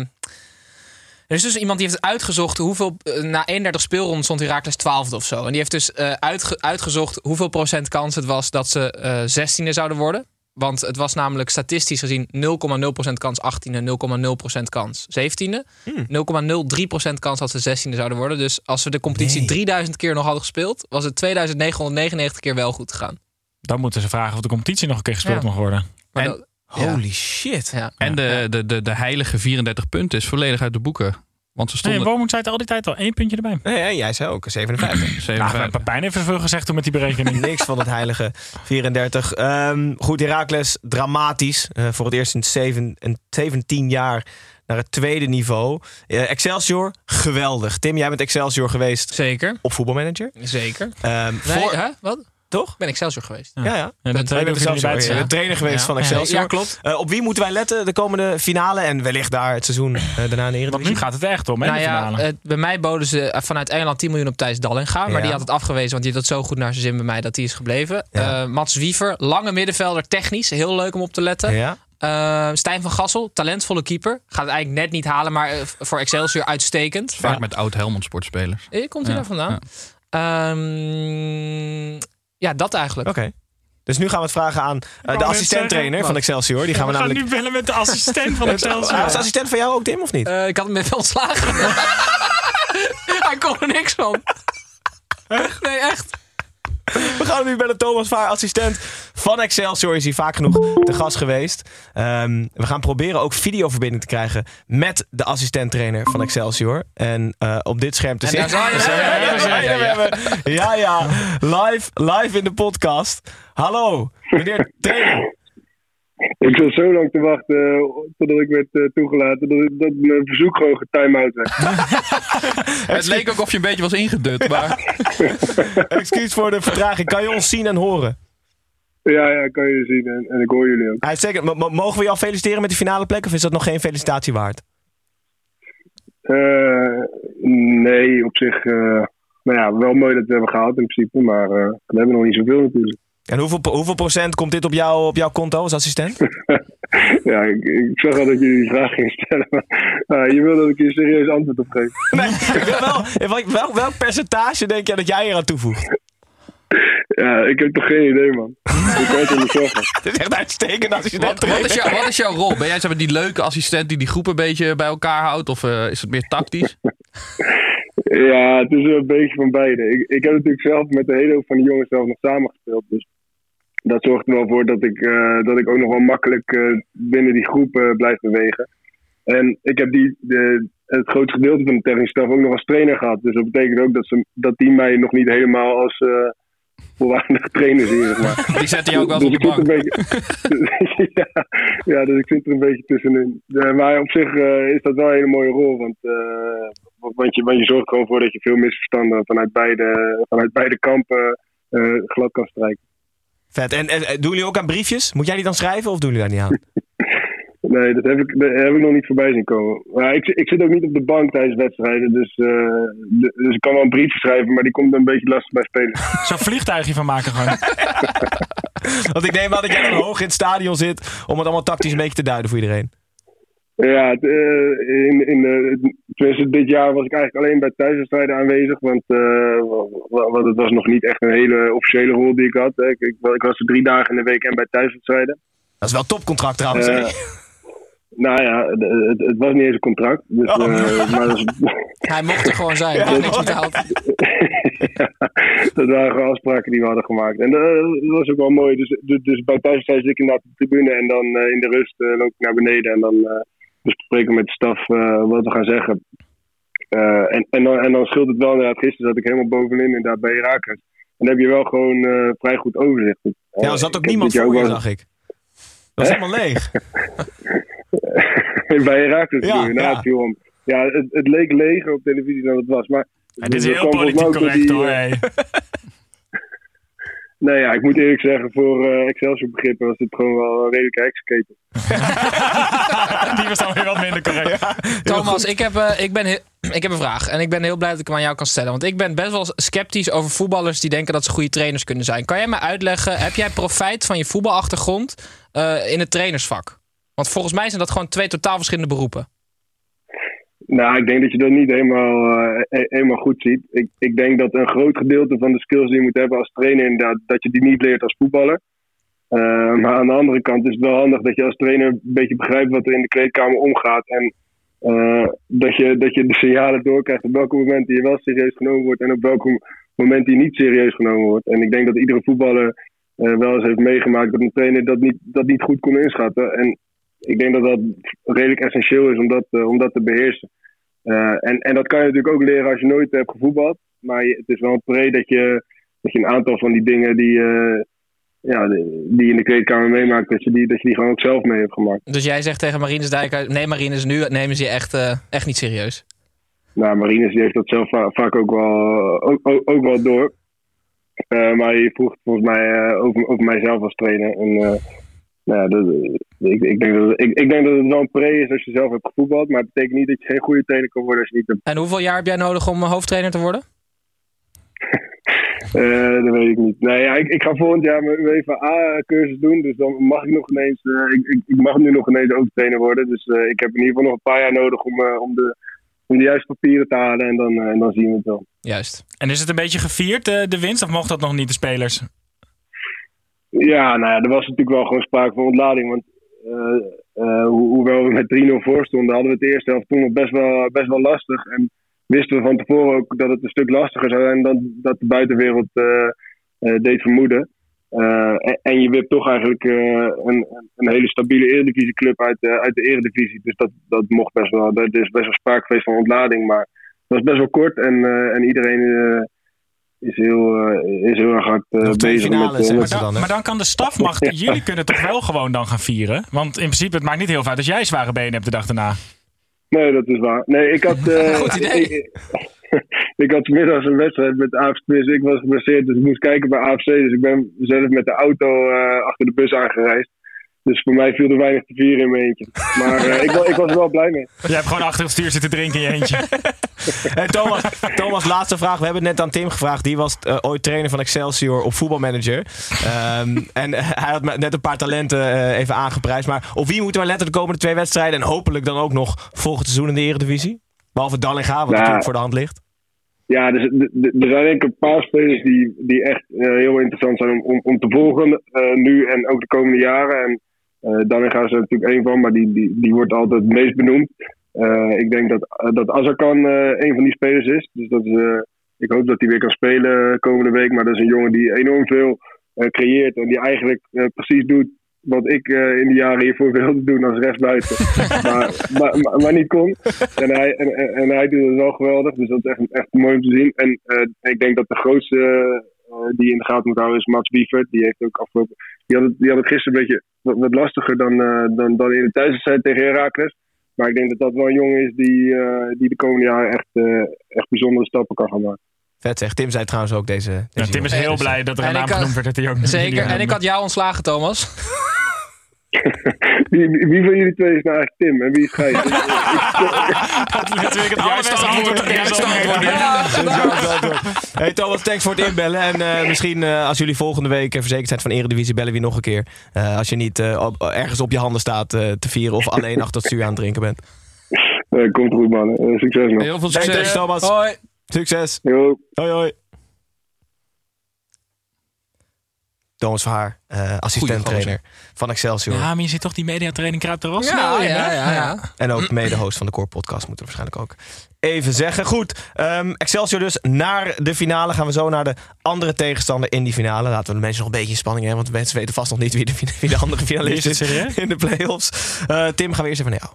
er is dus iemand die heeft uitgezocht hoeveel... na 31 speelronden stond Heracles 12e of zo. En die heeft dus uitgezocht hoeveel procent kans het was dat ze 16e zouden worden. Want het was namelijk statistisch gezien 0,0% kans 18e, 0,0% kans 17e. 0,03% kans dat ze 16e zouden worden. Dus als we de competitie 3000 keer nog hadden gespeeld, was het 2999 keer wel goed gegaan. Dan moeten ze vragen of de competitie nog een keer gespeeld mag worden. Maar En- dat- Holy shit. ja. En de heilige 34 punten is volledig uit de boeken. Want ze Nee, stonden... Wormoed zei het al die tijd al. 1 puntje erbij. Nee, jij zei ook 57. Nou, Pepijn heeft veel gezegd toen met die berekening. Niks van het heilige 34. Goed, Heracles dramatisch. Voor het eerst in 17 jaar naar het tweede niveau. Excelsior, geweldig. Tim, jij bent Excelsior geweest. Zeker. Op voetbalmanager. Zeker. Voor... Hè? Wat? Toch? Ik ben Excelsior geweest. Ja. En Jij dat bent hoef je niet bij te de zeggen. trainer geweest van Excelsior. Ja, klopt. Op wie moeten wij letten de komende finale? En wellicht daar het seizoen daarna in de Eredivisie? Want nu gaat het echt om, hè, Nou de finale. ja, bij mij boden ze vanuit Engeland 10 miljoen op Thijs Dallinga. Maar Ja. die had het afgewezen, want die had het zo goed naar zijn zin bij mij dat die is gebleven. Ja. Mats Wiever, lange middenvelder, technisch. Heel leuk om op te letten. Ja. Stijn van Gassel, talentvolle keeper. Gaat het eigenlijk net niet halen, maar voor Excelsior uitstekend. Vaak met oud Helmond sportspelers. Komt hij daar vandaan? Ja, dat eigenlijk. Oké. Dus nu gaan we het vragen aan de assistent-trainer van Excelsior. Die gaan we namelijk... nu bellen met de assistent van Excelsior. Was de assistent van jou ook, Tim, of niet? Ik had hem met ontslagen. Hij kon er niks van. Nee, echt. We gaan nu bellen Thomas Vaar, assistent van Excelsior is hier vaak genoeg te gast geweest. We gaan proberen ook videoverbinding te krijgen met de assistent-trainer van Excelsior. En op dit scherm te zien. Ja, live in de podcast. Hallo, meneer trainer. Ik zat zo lang te wachten totdat ik werd toegelaten dat mijn verzoek gewoon getime-out werd. Het leek ook of je een beetje was ingedut, maar... Excuus voor de vertraging. Kan je ons zien en horen? Ja, kan je zien en ik hoor jullie ook. Uitstekend. Mogen we je al feliciteren met de finale plek of is dat nog geen felicitatie waard? Nee, op zich... wel mooi dat we hebben gehaald in principe, maar we hebben nog niet zoveel natuurlijk. En hoeveel procent komt dit op jouw konto als assistent? Ja, ik zag al dat jullie die vraag gingen stellen. Maar je wil dat ik je een serieus antwoord op geef. Nee, welk percentage denk je dat jij hier aan toevoegt? Ja, ik heb toch geen idee, man. Ik kan het niet zeggen. Het is echt uitstekend assistent. Wat is jouw rol? Ben jij die leuke assistent die groep een beetje bij elkaar houdt? Of is het meer tactisch? Ja, het is een beetje van beide. Ik heb natuurlijk zelf met de hele hoop van de jongens zelf nog samengespeeld. Dus dat zorgt er wel voor dat ik ook nog wel makkelijk binnen die groep blijf bewegen. En ik heb het grootste gedeelte van de technische staf ook nog als trainer gehad. Dus dat betekent ook dat die mij nog niet helemaal als volwaardige trainer zien. Zeg maar. Die zetten je ook wel op de bank. Dus ik zit er een beetje tussenin. Maar op zich is dat wel een hele mooie rol. Want je zorgt gewoon voor dat je veel misverstanden vanuit beide kampen glad kan strijken. Vet. En doen jullie ook aan briefjes? Moet jij die dan schrijven of doen jullie daar niet aan? Nee, dat heb ik nog niet voorbij zien komen. Maar ik zit ook niet op de bank tijdens wedstrijden. Dus ik kan wel een briefje schrijven, maar die komt een beetje lastig bij spelers. Zo'n vliegtuigje van maken gewoon. Want ik neem aan dat jij dan hoog in het stadion zit om het allemaal tactisch een beetje te duiden voor iedereen. Ja, tenminste dit jaar was ik eigenlijk alleen bij thuiswedstrijden aanwezig. Want het was nog niet echt een hele officiële rol die ik had. Ik was er 3 dagen in de week en bij thuiswedstrijden. Dat is wel topcontract trouwens, hè? Nou ja, het was niet eens een contract. Dus, maar hij mocht er gewoon zijn. Hij niks betaald. Dat waren gewoon afspraken die we hadden gemaakt. En dat was ook wel mooi. Dus bij thuiswedstrijden zit ik inderdaad op de tribune. En dan in de rust loop ik naar beneden. En dan bespreken we met de staf wat we gaan zeggen. En dan scheelt het wel inderdaad. Gisteren zat ik helemaal bovenin inderdaad bij Heracles. En dan heb je wel gewoon vrij goed overzicht. Ja, er zat ook niemand voor je, zag ik. Dat was helemaal leeg. Bij Heracles het viel om. Ja, het leek leger op televisie dan het was. Maar dit is heel politiek correct hoor. Nee, ja, ik moet eerlijk zeggen, voor Excelsior begrippen was dit gewoon wel een redelijke heksenketen. Die was dan weer wat minder correct. Ja, Thomas, ik heb een vraag. En ik ben heel blij dat ik hem aan jou kan stellen. Want ik ben best wel sceptisch over voetballers die denken dat ze goede trainers kunnen zijn. Kan jij mij uitleggen, heb jij profijt van je voetbalachtergrond in het trainersvak? Want volgens mij zijn dat gewoon 2 totaal verschillende beroepen. Nou, ik denk dat je dat niet helemaal goed ziet. Ik denk dat een groot gedeelte van de skills die je moet hebben als trainer, inderdaad, dat je die niet leert als voetballer. Maar aan de andere kant is het wel handig dat je als trainer een beetje begrijpt wat er in de kleedkamer omgaat. En dat je de signalen doorkrijgt op welke momenten je wel serieus genomen wordt en op welke momenten je niet serieus genomen wordt. En ik denk dat iedere voetballer wel eens heeft meegemaakt dat een trainer dat niet goed kon inschatten. En ik denk dat dat redelijk essentieel is om dat te beheersen. En dat kan je natuurlijk ook leren als je nooit hebt gevoetbald. Maar het is wel een pre dat je een aantal van die dingen die je in de kleedkamer meemaakt, dat je die gewoon ook zelf mee hebt gemaakt. Dus jij zegt tegen Marinus Dijkhuis, nee Marinus, nu nemen ze je echt niet serieus? Nou, Marinus die heeft dat zelf vaak ook wel door. Maar je vroeg volgens mij over mijzelf als trainer. En ik denk dat het wel een pre is als je zelf hebt gevoetbald. Maar het betekent niet dat je geen goede trainer kan worden als je niet hebt. En hoeveel jaar heb jij nodig om hoofdtrainer te worden? Dat weet ik niet. Nee, ja, ik ga volgend jaar mijn UEFA-cursus doen. Dus dan mag ik nog ineens... ik mag nu nog ineens hoofdtrainer worden. Dus ik heb in ieder geval nog een paar jaar nodig om de juiste papieren te halen. En dan zien we het wel. Juist. En is het een beetje gevierd, de winst? Of mocht dat nog niet, de spelers? Ja, nou ja, er was natuurlijk wel gewoon sprake van ontlading. Want hoewel we met 3-0 voor stonden, hadden we het eerste helft toen nog best wel lastig. En wisten we van tevoren ook dat het een stuk lastiger zou zijn dan dat de buitenwereld deed vermoeden. En je wipt toch eigenlijk een hele stabiele eredivisieclub uit de eredivisie. Dus dat mocht best wel. Er is best wel sprake geweest van ontlading. Maar dat was best wel kort. En iedereen is heel erg hard bezig finales, met... Maar dan kan de stafmacht... Jullie kunnen toch wel gewoon dan gaan vieren? Want in principe, het maakt niet heel veel uit als jij zware benen hebt de dag daarna. Nee, dat is waar. Nee, ik had... Goed idee. Ik had vanmiddag een wedstrijd met AFC. Ik was geblesseerd, dus ik moest kijken bij AFC. Dus ik ben zelf met de auto achter de bus aangereisd. Dus voor mij viel er weinig te vieren in mijn eentje. Maar ik was er wel blij mee. Jij hebt gewoon achter het stuur zitten drinken in je eentje. Hey, Thomas, laatste vraag. We hebben het net aan Tim gevraagd. Die was ooit trainer van Excelsior op Voetbalmanager. En hij had net een paar talenten even aangeprijsd. Maar op wie moeten we letten de komende 2 wedstrijden? En hopelijk dan ook nog volgend seizoen in de Eredivisie? Behalve Dallinga, wat natuurlijk voor de hand ligt. Ja, dus er zijn denk ik een paar spelers die echt heel interessant zijn om te volgen. Nu en ook de komende jaren. En Dallinga is er natuurlijk één van, maar die wordt altijd het meest benoemd. Ik denk dat Azarkan een van die spelers is. Dus ik hoop dat hij weer kan spelen komende week. Maar dat is een jongen die enorm veel creëert. En die eigenlijk precies doet wat ik in de jaren hiervoor wilde doen als rechtsbuiten. maar niet kon. En hij doet het wel geweldig. Dus dat is echt mooi om te zien. En ik denk dat de grootste die je in de gaten moet houden is Mats Wiefert. Die heeft ook afgelopen... Die had het gisteren een beetje wat lastiger dan in de thuiswedstrijd tegen Heracles. Maar ik denk dat dat wel een jongen is die de komende jaren echt bijzondere stappen kan gaan maken. Vet zeg. Tim zei trouwens ook deze Tim is heel blij dat er een naam genoemd werd. Dat hij ook zeker. En ik had jou ontslagen, Thomas. Wie van jullie twee is nou eigenlijk Tim en wie is Gijs? Dat is natuurlijk het allerbeste antwoord. Hey Thomas, thanks voor het inbellen. En misschien als jullie volgende week verzekerd zijn van Eredivisie, bellen we je nog een keer. Als je niet ergens op je handen staat te vieren of alleen achter het stuur aan het drinken bent. Komt goed, man. Succes nog. Heel veel succes. Thanks, Thomas. Hoi. Succes. Yo. Hoi. Thomas Verhaar, assistent-trainer van Excelsior. Ja, maar je ziet toch die mediatraining kruipt er al Ja. En ook mede-host van de Core Podcast, moeten we waarschijnlijk ook even zeggen. Goed, Excelsior dus naar de finale. Gaan we zo naar de andere tegenstander in die finale. Laten we de mensen nog een beetje in spanning hebben, want de mensen weten vast nog niet wie de andere finalist is in de play-offs. Tim, gaan we eerst even naar jou.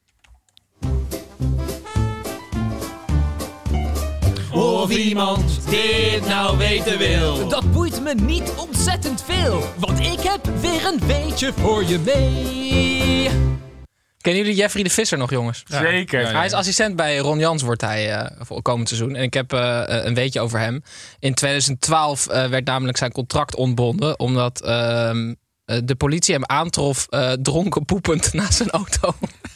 Of iemand dit nou weten wil. Dat boeit me niet ontzettend veel, want ik heb weer een beetje voor je mee. Kennen jullie Jeffrey de Visser nog, jongens? Ja. Zeker. Ja. Hij is assistent bij Ron Jans, wordt hij voor komend seizoen. En ik heb een weetje over hem. In 2012 werd namelijk zijn contract ontbonden, omdat de politie hem aantrof dronken poepend naast zijn auto.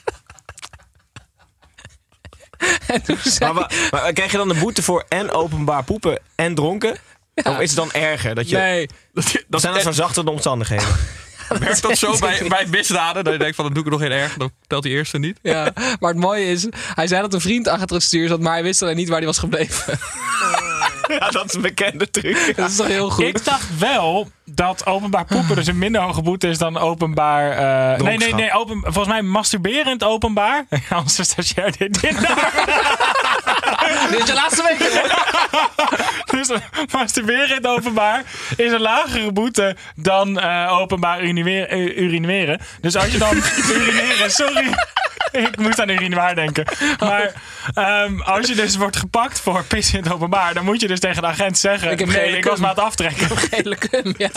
Maar krijg je dan de boete voor en openbaar poepen en dronken? Ja. Of is het dan erger? Nee. Dat zijn dan verzachtende omstandigheden. Werkt dat zo bij misdaden? Dat je denkt van, dan doe ik er nog geen erg. Dan telt die eerste niet. Ja, maar het mooie is, hij zei dat een vriend achter het stuur zat, maar hij wist alleen niet waar hij was gebleven. Ja, dat is een bekende truc. Dat is toch heel goed? Ik dacht wel dat openbaar poepen dus een minder hoge boete is dan openbaar... Nee. Volgens mij masturberend openbaar. Onze stagiair deed dit. Dit is je laatste week. Dus masturberend openbaar is een lagere boete dan openbaar urineren. Dus als je dan urineren... Sorry. Ik moest aan urinoir denken. Maar als je dus wordt gepakt voor pissen in het openbaar, dan moet je dus tegen de agent zeggen: ik was maar aan het aftrekken. Ik heb gele cum, ja.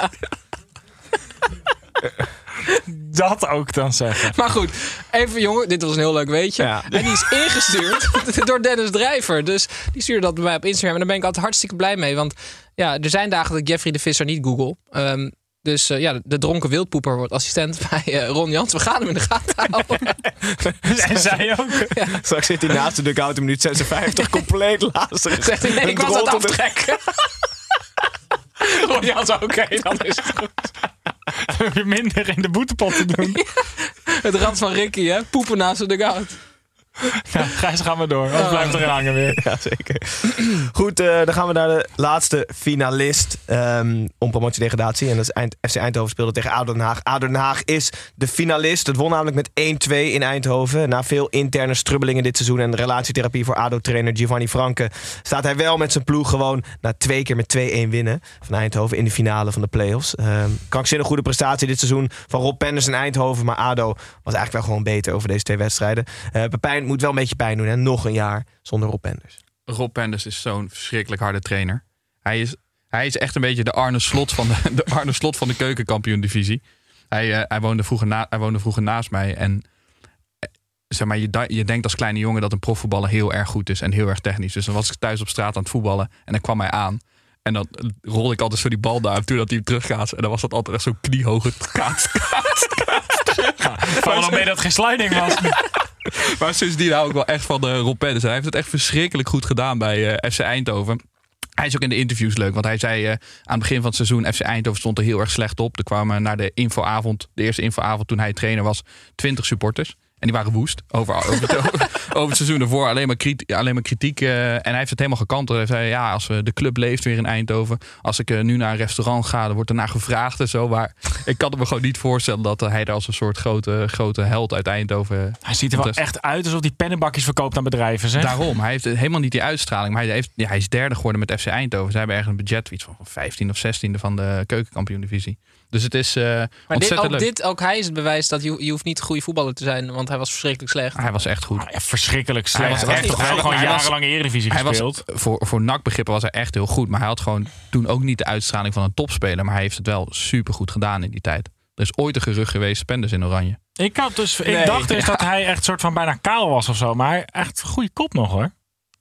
Dat ook dan zeggen. Maar goed, even jongen, dit was een heel leuk weetje. Ja. En die is ingestuurd door Dennis Drijver. Dus die stuurde dat bij mij op Instagram. En daar ben ik altijd hartstikke blij mee. Want ja, er zijn dagen dat ik Jeffrey de Visser niet google. Dus de dronken wildpoeper wordt assistent bij Ron Jans. We gaan hem in de gaten houden. En zij ook. Ja. Straks zit hij naast de dugout in minuut 56 compleet lazig. Zegt hij, nee, ik was aan het aftrekken. Ron Jans, oké, dan is het goed. Dan heb je minder in de boetepot te doen. Ja, het rad van Ricky, hè? Poepen naast de dugout. Ja, Gijs, gaan we door. Anders blijft erin hangen weer. Ja, zeker. Goed, dan gaan we naar de laatste finalist om promotiedegradatie. En dat is FC Eindhoven speelde tegen ADO Den Haag. ADO Den Haag is de finalist. Het won namelijk met 1-2 in Eindhoven. Na veel interne strubbelingen dit seizoen en relatietherapie voor ADO-trainer Giovanni Franke staat hij wel met zijn ploeg gewoon na 2 keer met 2-1 winnen van Eindhoven in de finale van de play-offs. Krankzinnig goede prestatie dit seizoen van Rob Penders in Eindhoven. Maar ADO was eigenlijk wel gewoon beter over deze 2 wedstrijden. Pepijn moet wel een beetje pijn doen. Hè? Nog een jaar zonder Rob Penders. Rob Penders is zo'n verschrikkelijk harde trainer. Hij is echt een beetje de Arne Slot van de keukenkampioen-divisie. Hij woonde vroeger naast mij. En zeg maar, je denkt als kleine jongen dat een profvoetballer heel erg goed is en heel erg technisch. Dus dan was ik thuis op straat aan het voetballen en dan kwam hij aan. En dan rolde ik altijd zo die bal naar hem toe dat hij hem terugkaatste. En dan was dat altijd echt zo'n kniehoge kaats. Vooral mee dat geen sliding was. Maar sindsdien hou ik wel echt van Rob Penders. Hij heeft het echt verschrikkelijk goed gedaan bij FC Eindhoven. Hij is ook in de interviews leuk. Want hij zei aan het begin van het seizoen... FC Eindhoven stond er heel erg slecht op. Er kwamen naar de eerste infoavond toen hij trainer was... 20 supporters. En die waren woest over het seizoen ervoor. Alleen maar kritiek. En hij heeft het helemaal gekanteld. Hij zei, ja, als de club leeft weer in Eindhoven. Als ik nu naar een restaurant ga, dan wordt er naar gevraagd en zo. Maar ik kan me gewoon niet voorstellen dat hij er als een soort grote held uit Eindhoven... Hij ziet er wel echt uit alsof hij pennenbakjes verkoopt aan bedrijven. Zeg. Daarom. Hij heeft helemaal niet die uitstraling. Maar hij is derde geworden met FC Eindhoven. Ze hebben ergens een budget iets van 15 of 16e van de keukenkampioen-divisie. Dus het is ontzettend leuk. Hij is het bewijs dat je hoeft niet een goede voetballer te zijn. Want hij was verschrikkelijk slecht. Hij was echt goed. Ja, verschrikkelijk slecht. Hij heeft toch wel gewoon jarenlang Eredivisie gespeeld. Voor NAC-begrippen was hij echt heel goed. Maar hij had gewoon toen ook niet de uitstraling van een topspeler. Maar hij heeft het wel supergoed gedaan in die tijd. Er is ooit een gerucht geweest, Penders in oranje. Ik dacht dus dat hij echt soort van bijna kaal was of zo. Maar echt een goede kop nog hoor.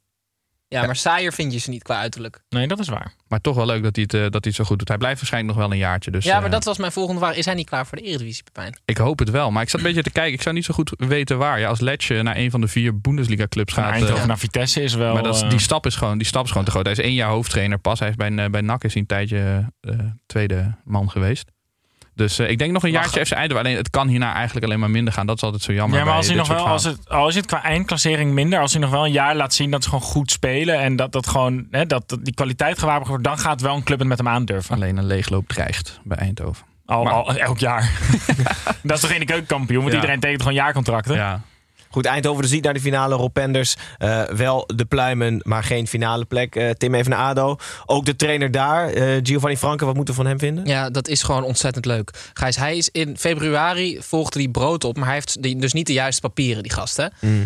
Ja, maar saaier vind je ze niet qua uiterlijk. Nee, dat is waar. Maar toch wel leuk dat hij het zo goed doet. Hij blijft waarschijnlijk nog wel een jaartje. Dus, ja, maar dat was mijn volgende vraag. Is hij niet klaar voor de Eredivisie, Pepijn? Ik hoop het wel. Maar ik zat een beetje te kijken. Ik zou niet zo goed weten waar. Ja, als Lecce naar een van de 4 Bundesliga-clubs gaat. Eindhoven naar Vitesse is wel... Maar die stap is gewoon te groot. Hij is 1 jaar hoofdtrainer pas. Hij is bij NAC is hij een tijdje tweede man geweest. Dus ik denk nog een jaartje FC Eindhoven. Alleen het kan hierna eigenlijk alleen maar minder gaan. Dat is altijd zo jammer. Ja, maar als hij nog wel, als het qua eindklassering minder, als hij nog wel een jaar laat zien dat ze gewoon goed spelen en dat gewoon dat die kwaliteit gewaarborgd wordt, dan gaat wel een club het met hem aandurven. Alleen een leegloop dreigt bij Eindhoven. Al elk jaar. Dat is toch geen keukenkampioen? Want iedereen tekent gewoon jaarcontracten. Ja. Goed, Eindhoven dus niet naar de finale. Rob Penders wel de pluimen, maar geen finale plek. Tim, even naar ADO. Ook de trainer daar, Giovanni Franke, wat moeten we van hem vinden? Ja, dat is gewoon ontzettend leuk. Gijs, hij is in februari, volgde hij brood op, maar hij heeft dus niet de juiste papieren, die gast. Hè?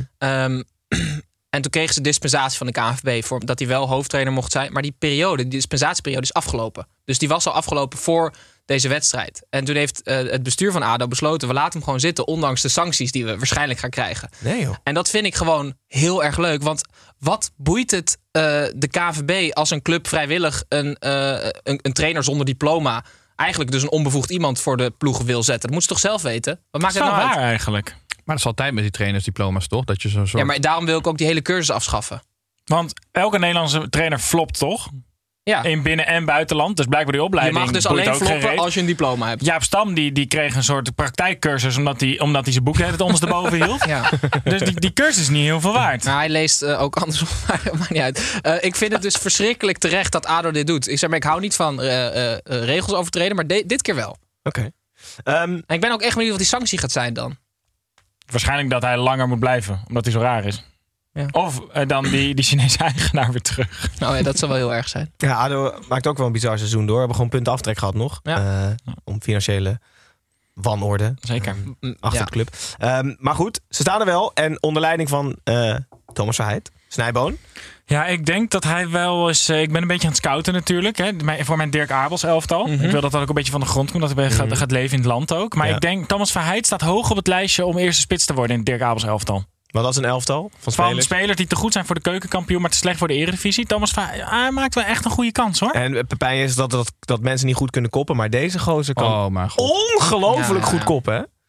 En toen kreeg ze dispensatie van de KNVB voor dat hij wel hoofdtrainer mocht zijn. Maar die dispensatieperiode is afgelopen. Dus die was al afgelopen voor deze wedstrijd. En toen heeft het bestuur van ADO besloten, we laten hem gewoon zitten, ondanks de sancties die we waarschijnlijk gaan krijgen. Nee, joh. En dat vind ik gewoon heel erg leuk. Want wat boeit het de KNVB als een club vrijwillig een trainer zonder diploma, eigenlijk dus een onbevoegd iemand voor de ploeg wil zetten? Dat moet ze toch zelf weten? Wat maakt dat het nou waar uit? Eigenlijk? Maar dat is altijd met die trainersdiploma's, toch? Dat je zo. Ja, maar daarom wil ik ook die hele cursus afschaffen. Want elke Nederlandse trainer flopt toch? Ja. In binnen- en buitenland. Dus blijkbaar die opleiding. Je mag dus alleen floppen als je een diploma hebt. Jaap Stam die kreeg een soort praktijkcursus omdat hij zijn boek het ondersteboven hield. Ja. Dus die cursus is niet heel veel waard. Nou, hij leest ook andersom, maar dat maakt niet uit. Ik vind het dus verschrikkelijk terecht dat ADO dit doet. Ik zeg maar, ik hou niet van regels overtreden, maar dit keer wel. Oké. En ik ben ook echt benieuwd wat die sanctie gaat zijn dan. Waarschijnlijk dat hij langer moet blijven, omdat hij zo raar is. Ja. Of dan die Chinese eigenaar weer terug. Nou ja, dat zou wel heel erg zijn. Ja, ADO maakt ook wel een bizar seizoen door. We hebben gewoon punten aftrek gehad nog. Ja. Om financiële wanorde. Zeker. Achter de club. Maar goed, ze staan er wel. En onder leiding van Thomas Verheid, Snijboon. Ja, ik denk dat hij wel eens... ik ben een beetje aan het scouten natuurlijk. Hè, voor mijn Dirk Abels elftal. Ik wil dat ook een beetje van de grond komt. Dat hij gaat leven in het land ook. Maar ik denk, Thomas Verheid staat hoog op het lijstje om eerste spits te worden in het Dirk Abels elftal. Maar dat is een elftal van spelers die te goed zijn voor de keukenkampioen, maar te slecht voor de Eredivisie. Thomas Verheid maakt wel echt een goede kans, hoor. En Pepijn is dat mensen niet goed kunnen koppen, maar deze gozer kan ongelooflijk goed koppen, hè? Ja,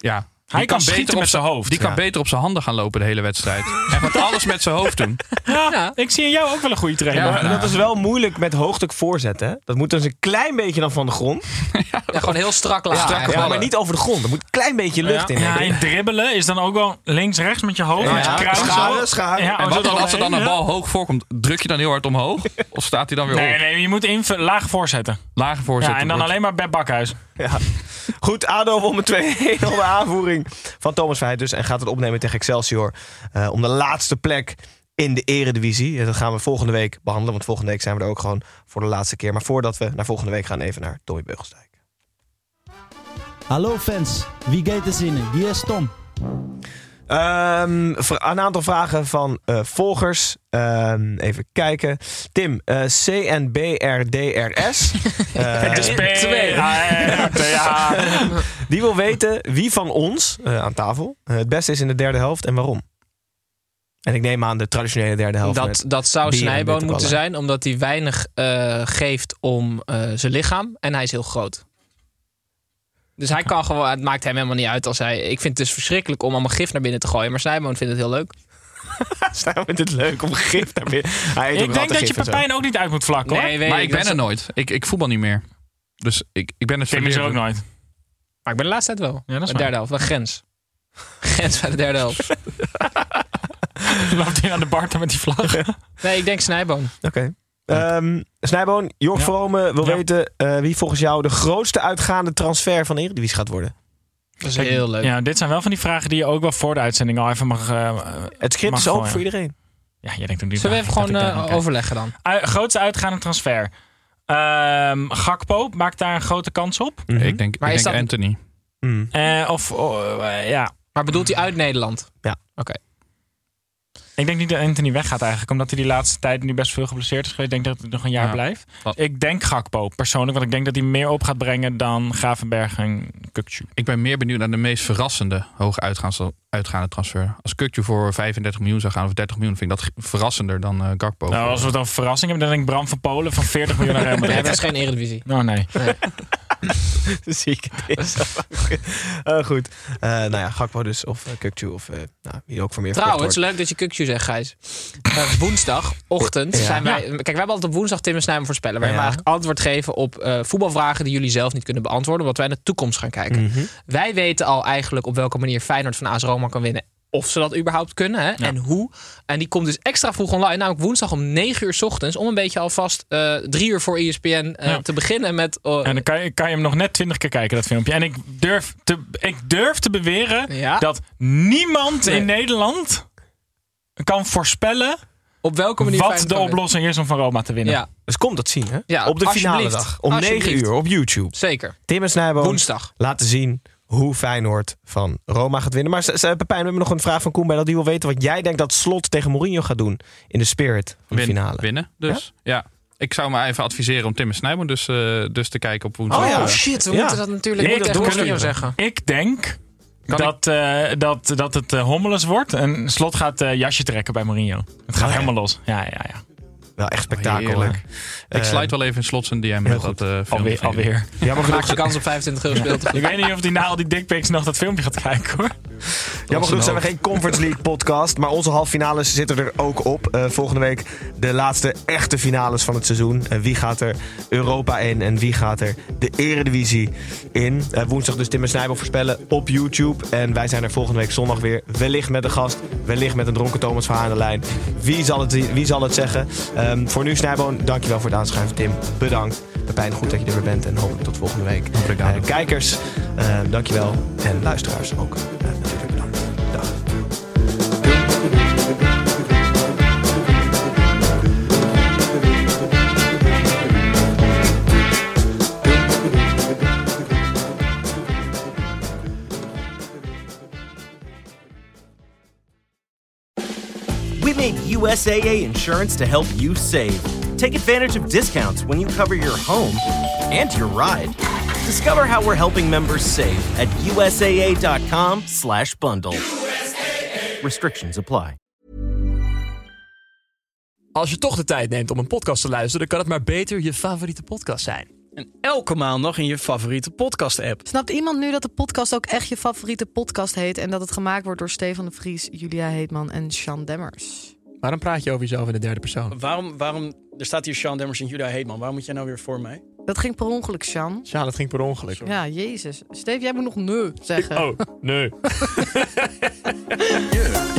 Hij kan schieten met zijn hoofd. Die kan beter op zijn handen gaan lopen de hele wedstrijd. En gaat alles met zijn hoofd doen. Ja, ik zie in jou ook wel een goede trainer. Ja, maar dat is wel moeilijk met hoogdruk voorzetten. Hè? Dat moet dus een klein beetje dan van de grond. Ja, gewoon heel strak laten. Ja, maar niet over de grond. Er moet een klein beetje lucht in. Ja, en dribbelen is dan ook wel links-rechts met je hoofd. Met je kruis. Scharen. Ja, en als er dan een bal hoog voorkomt, druk je dan heel hard omhoog? Of staat hij dan weer op? Nee, je moet laag voorzetten. Laag voorzetten. Ja, en dan alleen maar bij Bakhuis. Ja. Goed, ADO won met 2-1 onder aanvoering van Thomas Verheid dus. En gaat het opnemen tegen Excelsior om de laatste plek in de eredivisie. Dat gaan we volgende week behandelen. Want volgende week zijn we er ook gewoon voor de laatste keer. Maar voordat we naar volgende week gaan, even naar Tommy Beugelsdijk. Hallo fans, wie gaat er zinnen? Wie is Tom? Een aantal vragen van volgers. Even kijken. Tim, CNBRDRS. Het is B2. Die wil weten wie van ons aan tafel het beste is in de derde helft en waarom. En ik neem aan de traditionele derde helft. Dat zou Snijboon moeten zijn, omdat hij weinig geeft om zijn lichaam. En hij is heel groot. Dus hij kan gewoon, het maakt hem helemaal niet uit als hij... Ik vind het dus verschrikkelijk om allemaal gif naar binnen te gooien. Maar Snijboon vindt het heel leuk. Snijboon vindt het leuk om gif naar binnen. Ik denk dat je Pepijn ook niet uit moet vlakken, hoor. Nee, maar ik ben er nooit. Ik voetbal niet meer. Dus ik ben het Tim is er ook nooit. Maar ik ben de laatste tijd wel. Ja, dat is de derde helft, wel grens. Grens bij de derde helft. Loopt hij aan de Barten met die vlag? Nee, ik denk Snijboon. Oké. Snijboon, Jorg Vrome wil weten wie volgens jou de grootste uitgaande transfer van de Eredivisie gaat worden. Dat is heel leuk. Ja, dit zijn wel van die vragen die je ook wel voor de uitzending al even mag het script is open voor iedereen. Ja, jij denkt ook niet. Zullen we even gewoon overleggen dan? Grootste uitgaande transfer. Gakpo maakt daar een grote kans op. Ik denk Anthony. Maar bedoelt hij uit Nederland? Ja. Oké. Ik denk niet dat Anthony weggaat eigenlijk. Omdat hij die laatste tijd nu best veel geblesseerd is geweest. Ik denk dat hij nog een jaar blijft. Ik denk Gakpo persoonlijk. Want ik denk dat hij meer op gaat brengen dan Gravenberg en Kukçu. Ik ben meer benieuwd naar de meest verrassende hoge uitgaande transfer. Als Kukçu voor 35 miljoen zou gaan of 30 miljoen, vind ik dat verrassender dan Gakpo. Nou, als we het over verrassing hebben, dan denk ik Bram van Polen van 40 miljoen naar Real Madrid. Nee, dat is geen Eredivisie. Oh, nee. Zie ik het goed. Gakpo dus. Of Kukçu. Of wie ook voor meer. Trouwens, leuk dat je Kukçu zegt, Gijs. Woensdagochtend zijn wij... Kijk, wij hebben altijd op woensdag Tim en Snijboon voorspellen. Waar we eigenlijk antwoord geven op voetbalvragen die jullie zelf niet kunnen beantwoorden. Omdat wij naar de toekomst gaan kijken. Mm-hmm. Wij weten al eigenlijk op welke manier Feyenoord van AS Roma kan winnen. Of ze dat überhaupt kunnen. Hè? Ja. En hoe. En die komt dus extra vroeg online. Namelijk woensdag om 9 uur 's ochtends. Om een beetje alvast 3 uur voor ESPN te beginnen met... En dan kan je hem nog net 20 keer kijken, dat filmpje. En ik durf te beweren dat niemand in Nederland kan voorspellen op welke manier wat de oplossing is om van Roma te winnen. Ja. Dus kom dat zien, hè? Ja, op de finale dag. Om 9 uur op YouTube. Zeker. Tim en Snijboon woensdag laten zien hoe Feyenoord van Roma gaat winnen. Maar Pepijn, we hebben nog een vraag van Koen bij dat die wil weten wat jij denkt dat Slot tegen Mourinho gaat doen in de spirit van de finale. Winnen, dus. Ja. Ik zou me even adviseren om Tim en Snijboon dus te kijken op woensdag. Oh ja, shit. We moeten dat natuurlijk niet tegen Mourinho zeggen. Ik denk dat het hommeles wordt en Slot gaat jasje trekken bij Mourinho. Het gaat helemaal los. Ja. Wel echt spektakelijk. Ik slide wel even in Slot zijn DM. Alweer. Ja, maar maak je kans op 25 euro speelt. Ik weet niet of hij na al die dickpics nog dat filmpje gaat kijken, hoor. Jammer genoeg zijn we geen Conference League podcast. Maar onze halve finales zitten er ook op. Volgende week de laatste echte finales van het seizoen. Wie gaat er Europa in en wie gaat er de Eredivisie in? Woensdag dus Tim en Snijboon voorspellen op YouTube. En wij zijn er volgende week zondag weer. Wellicht met een gast. Wellicht met een dronken Thomas Verhaar aan de lijn. Wie zal het zeggen? Voor nu Snijboon, dankjewel voor het aanschuiven. Tim, bedankt. Pepijn, goed dat je er weer bent. En hopelijk tot volgende week. Kijkers, dankjewel. En luisteraars ook natuurlijk bedankt. Dag. We made USAA insurance to help you save. Take advantage of discounts when you cover your home and your ride. Discover how we're helping members save at USAA.com/bundle. Restrictions apply. Als je toch de tijd neemt om een podcast te luisteren, dan kan het maar beter je favoriete podcast zijn. En elke maandag in je favoriete podcast-app. Snapt iemand nu dat de podcast ook echt je favoriete podcast heet... en dat het gemaakt wordt door Stefan de Vries, Julia Heetman en Sean Demmers? Waarom praat je over jezelf in de derde persoon? Waarom er staat hier Sean Demmers en Julia Heetman. Waarom moet jij nou weer voor mij? Dat ging per ongeluk, Sean. Ja, dat ging per ongeluk. Ja, jezus. Steve, jij moet nog nee zeggen. Oh, nee.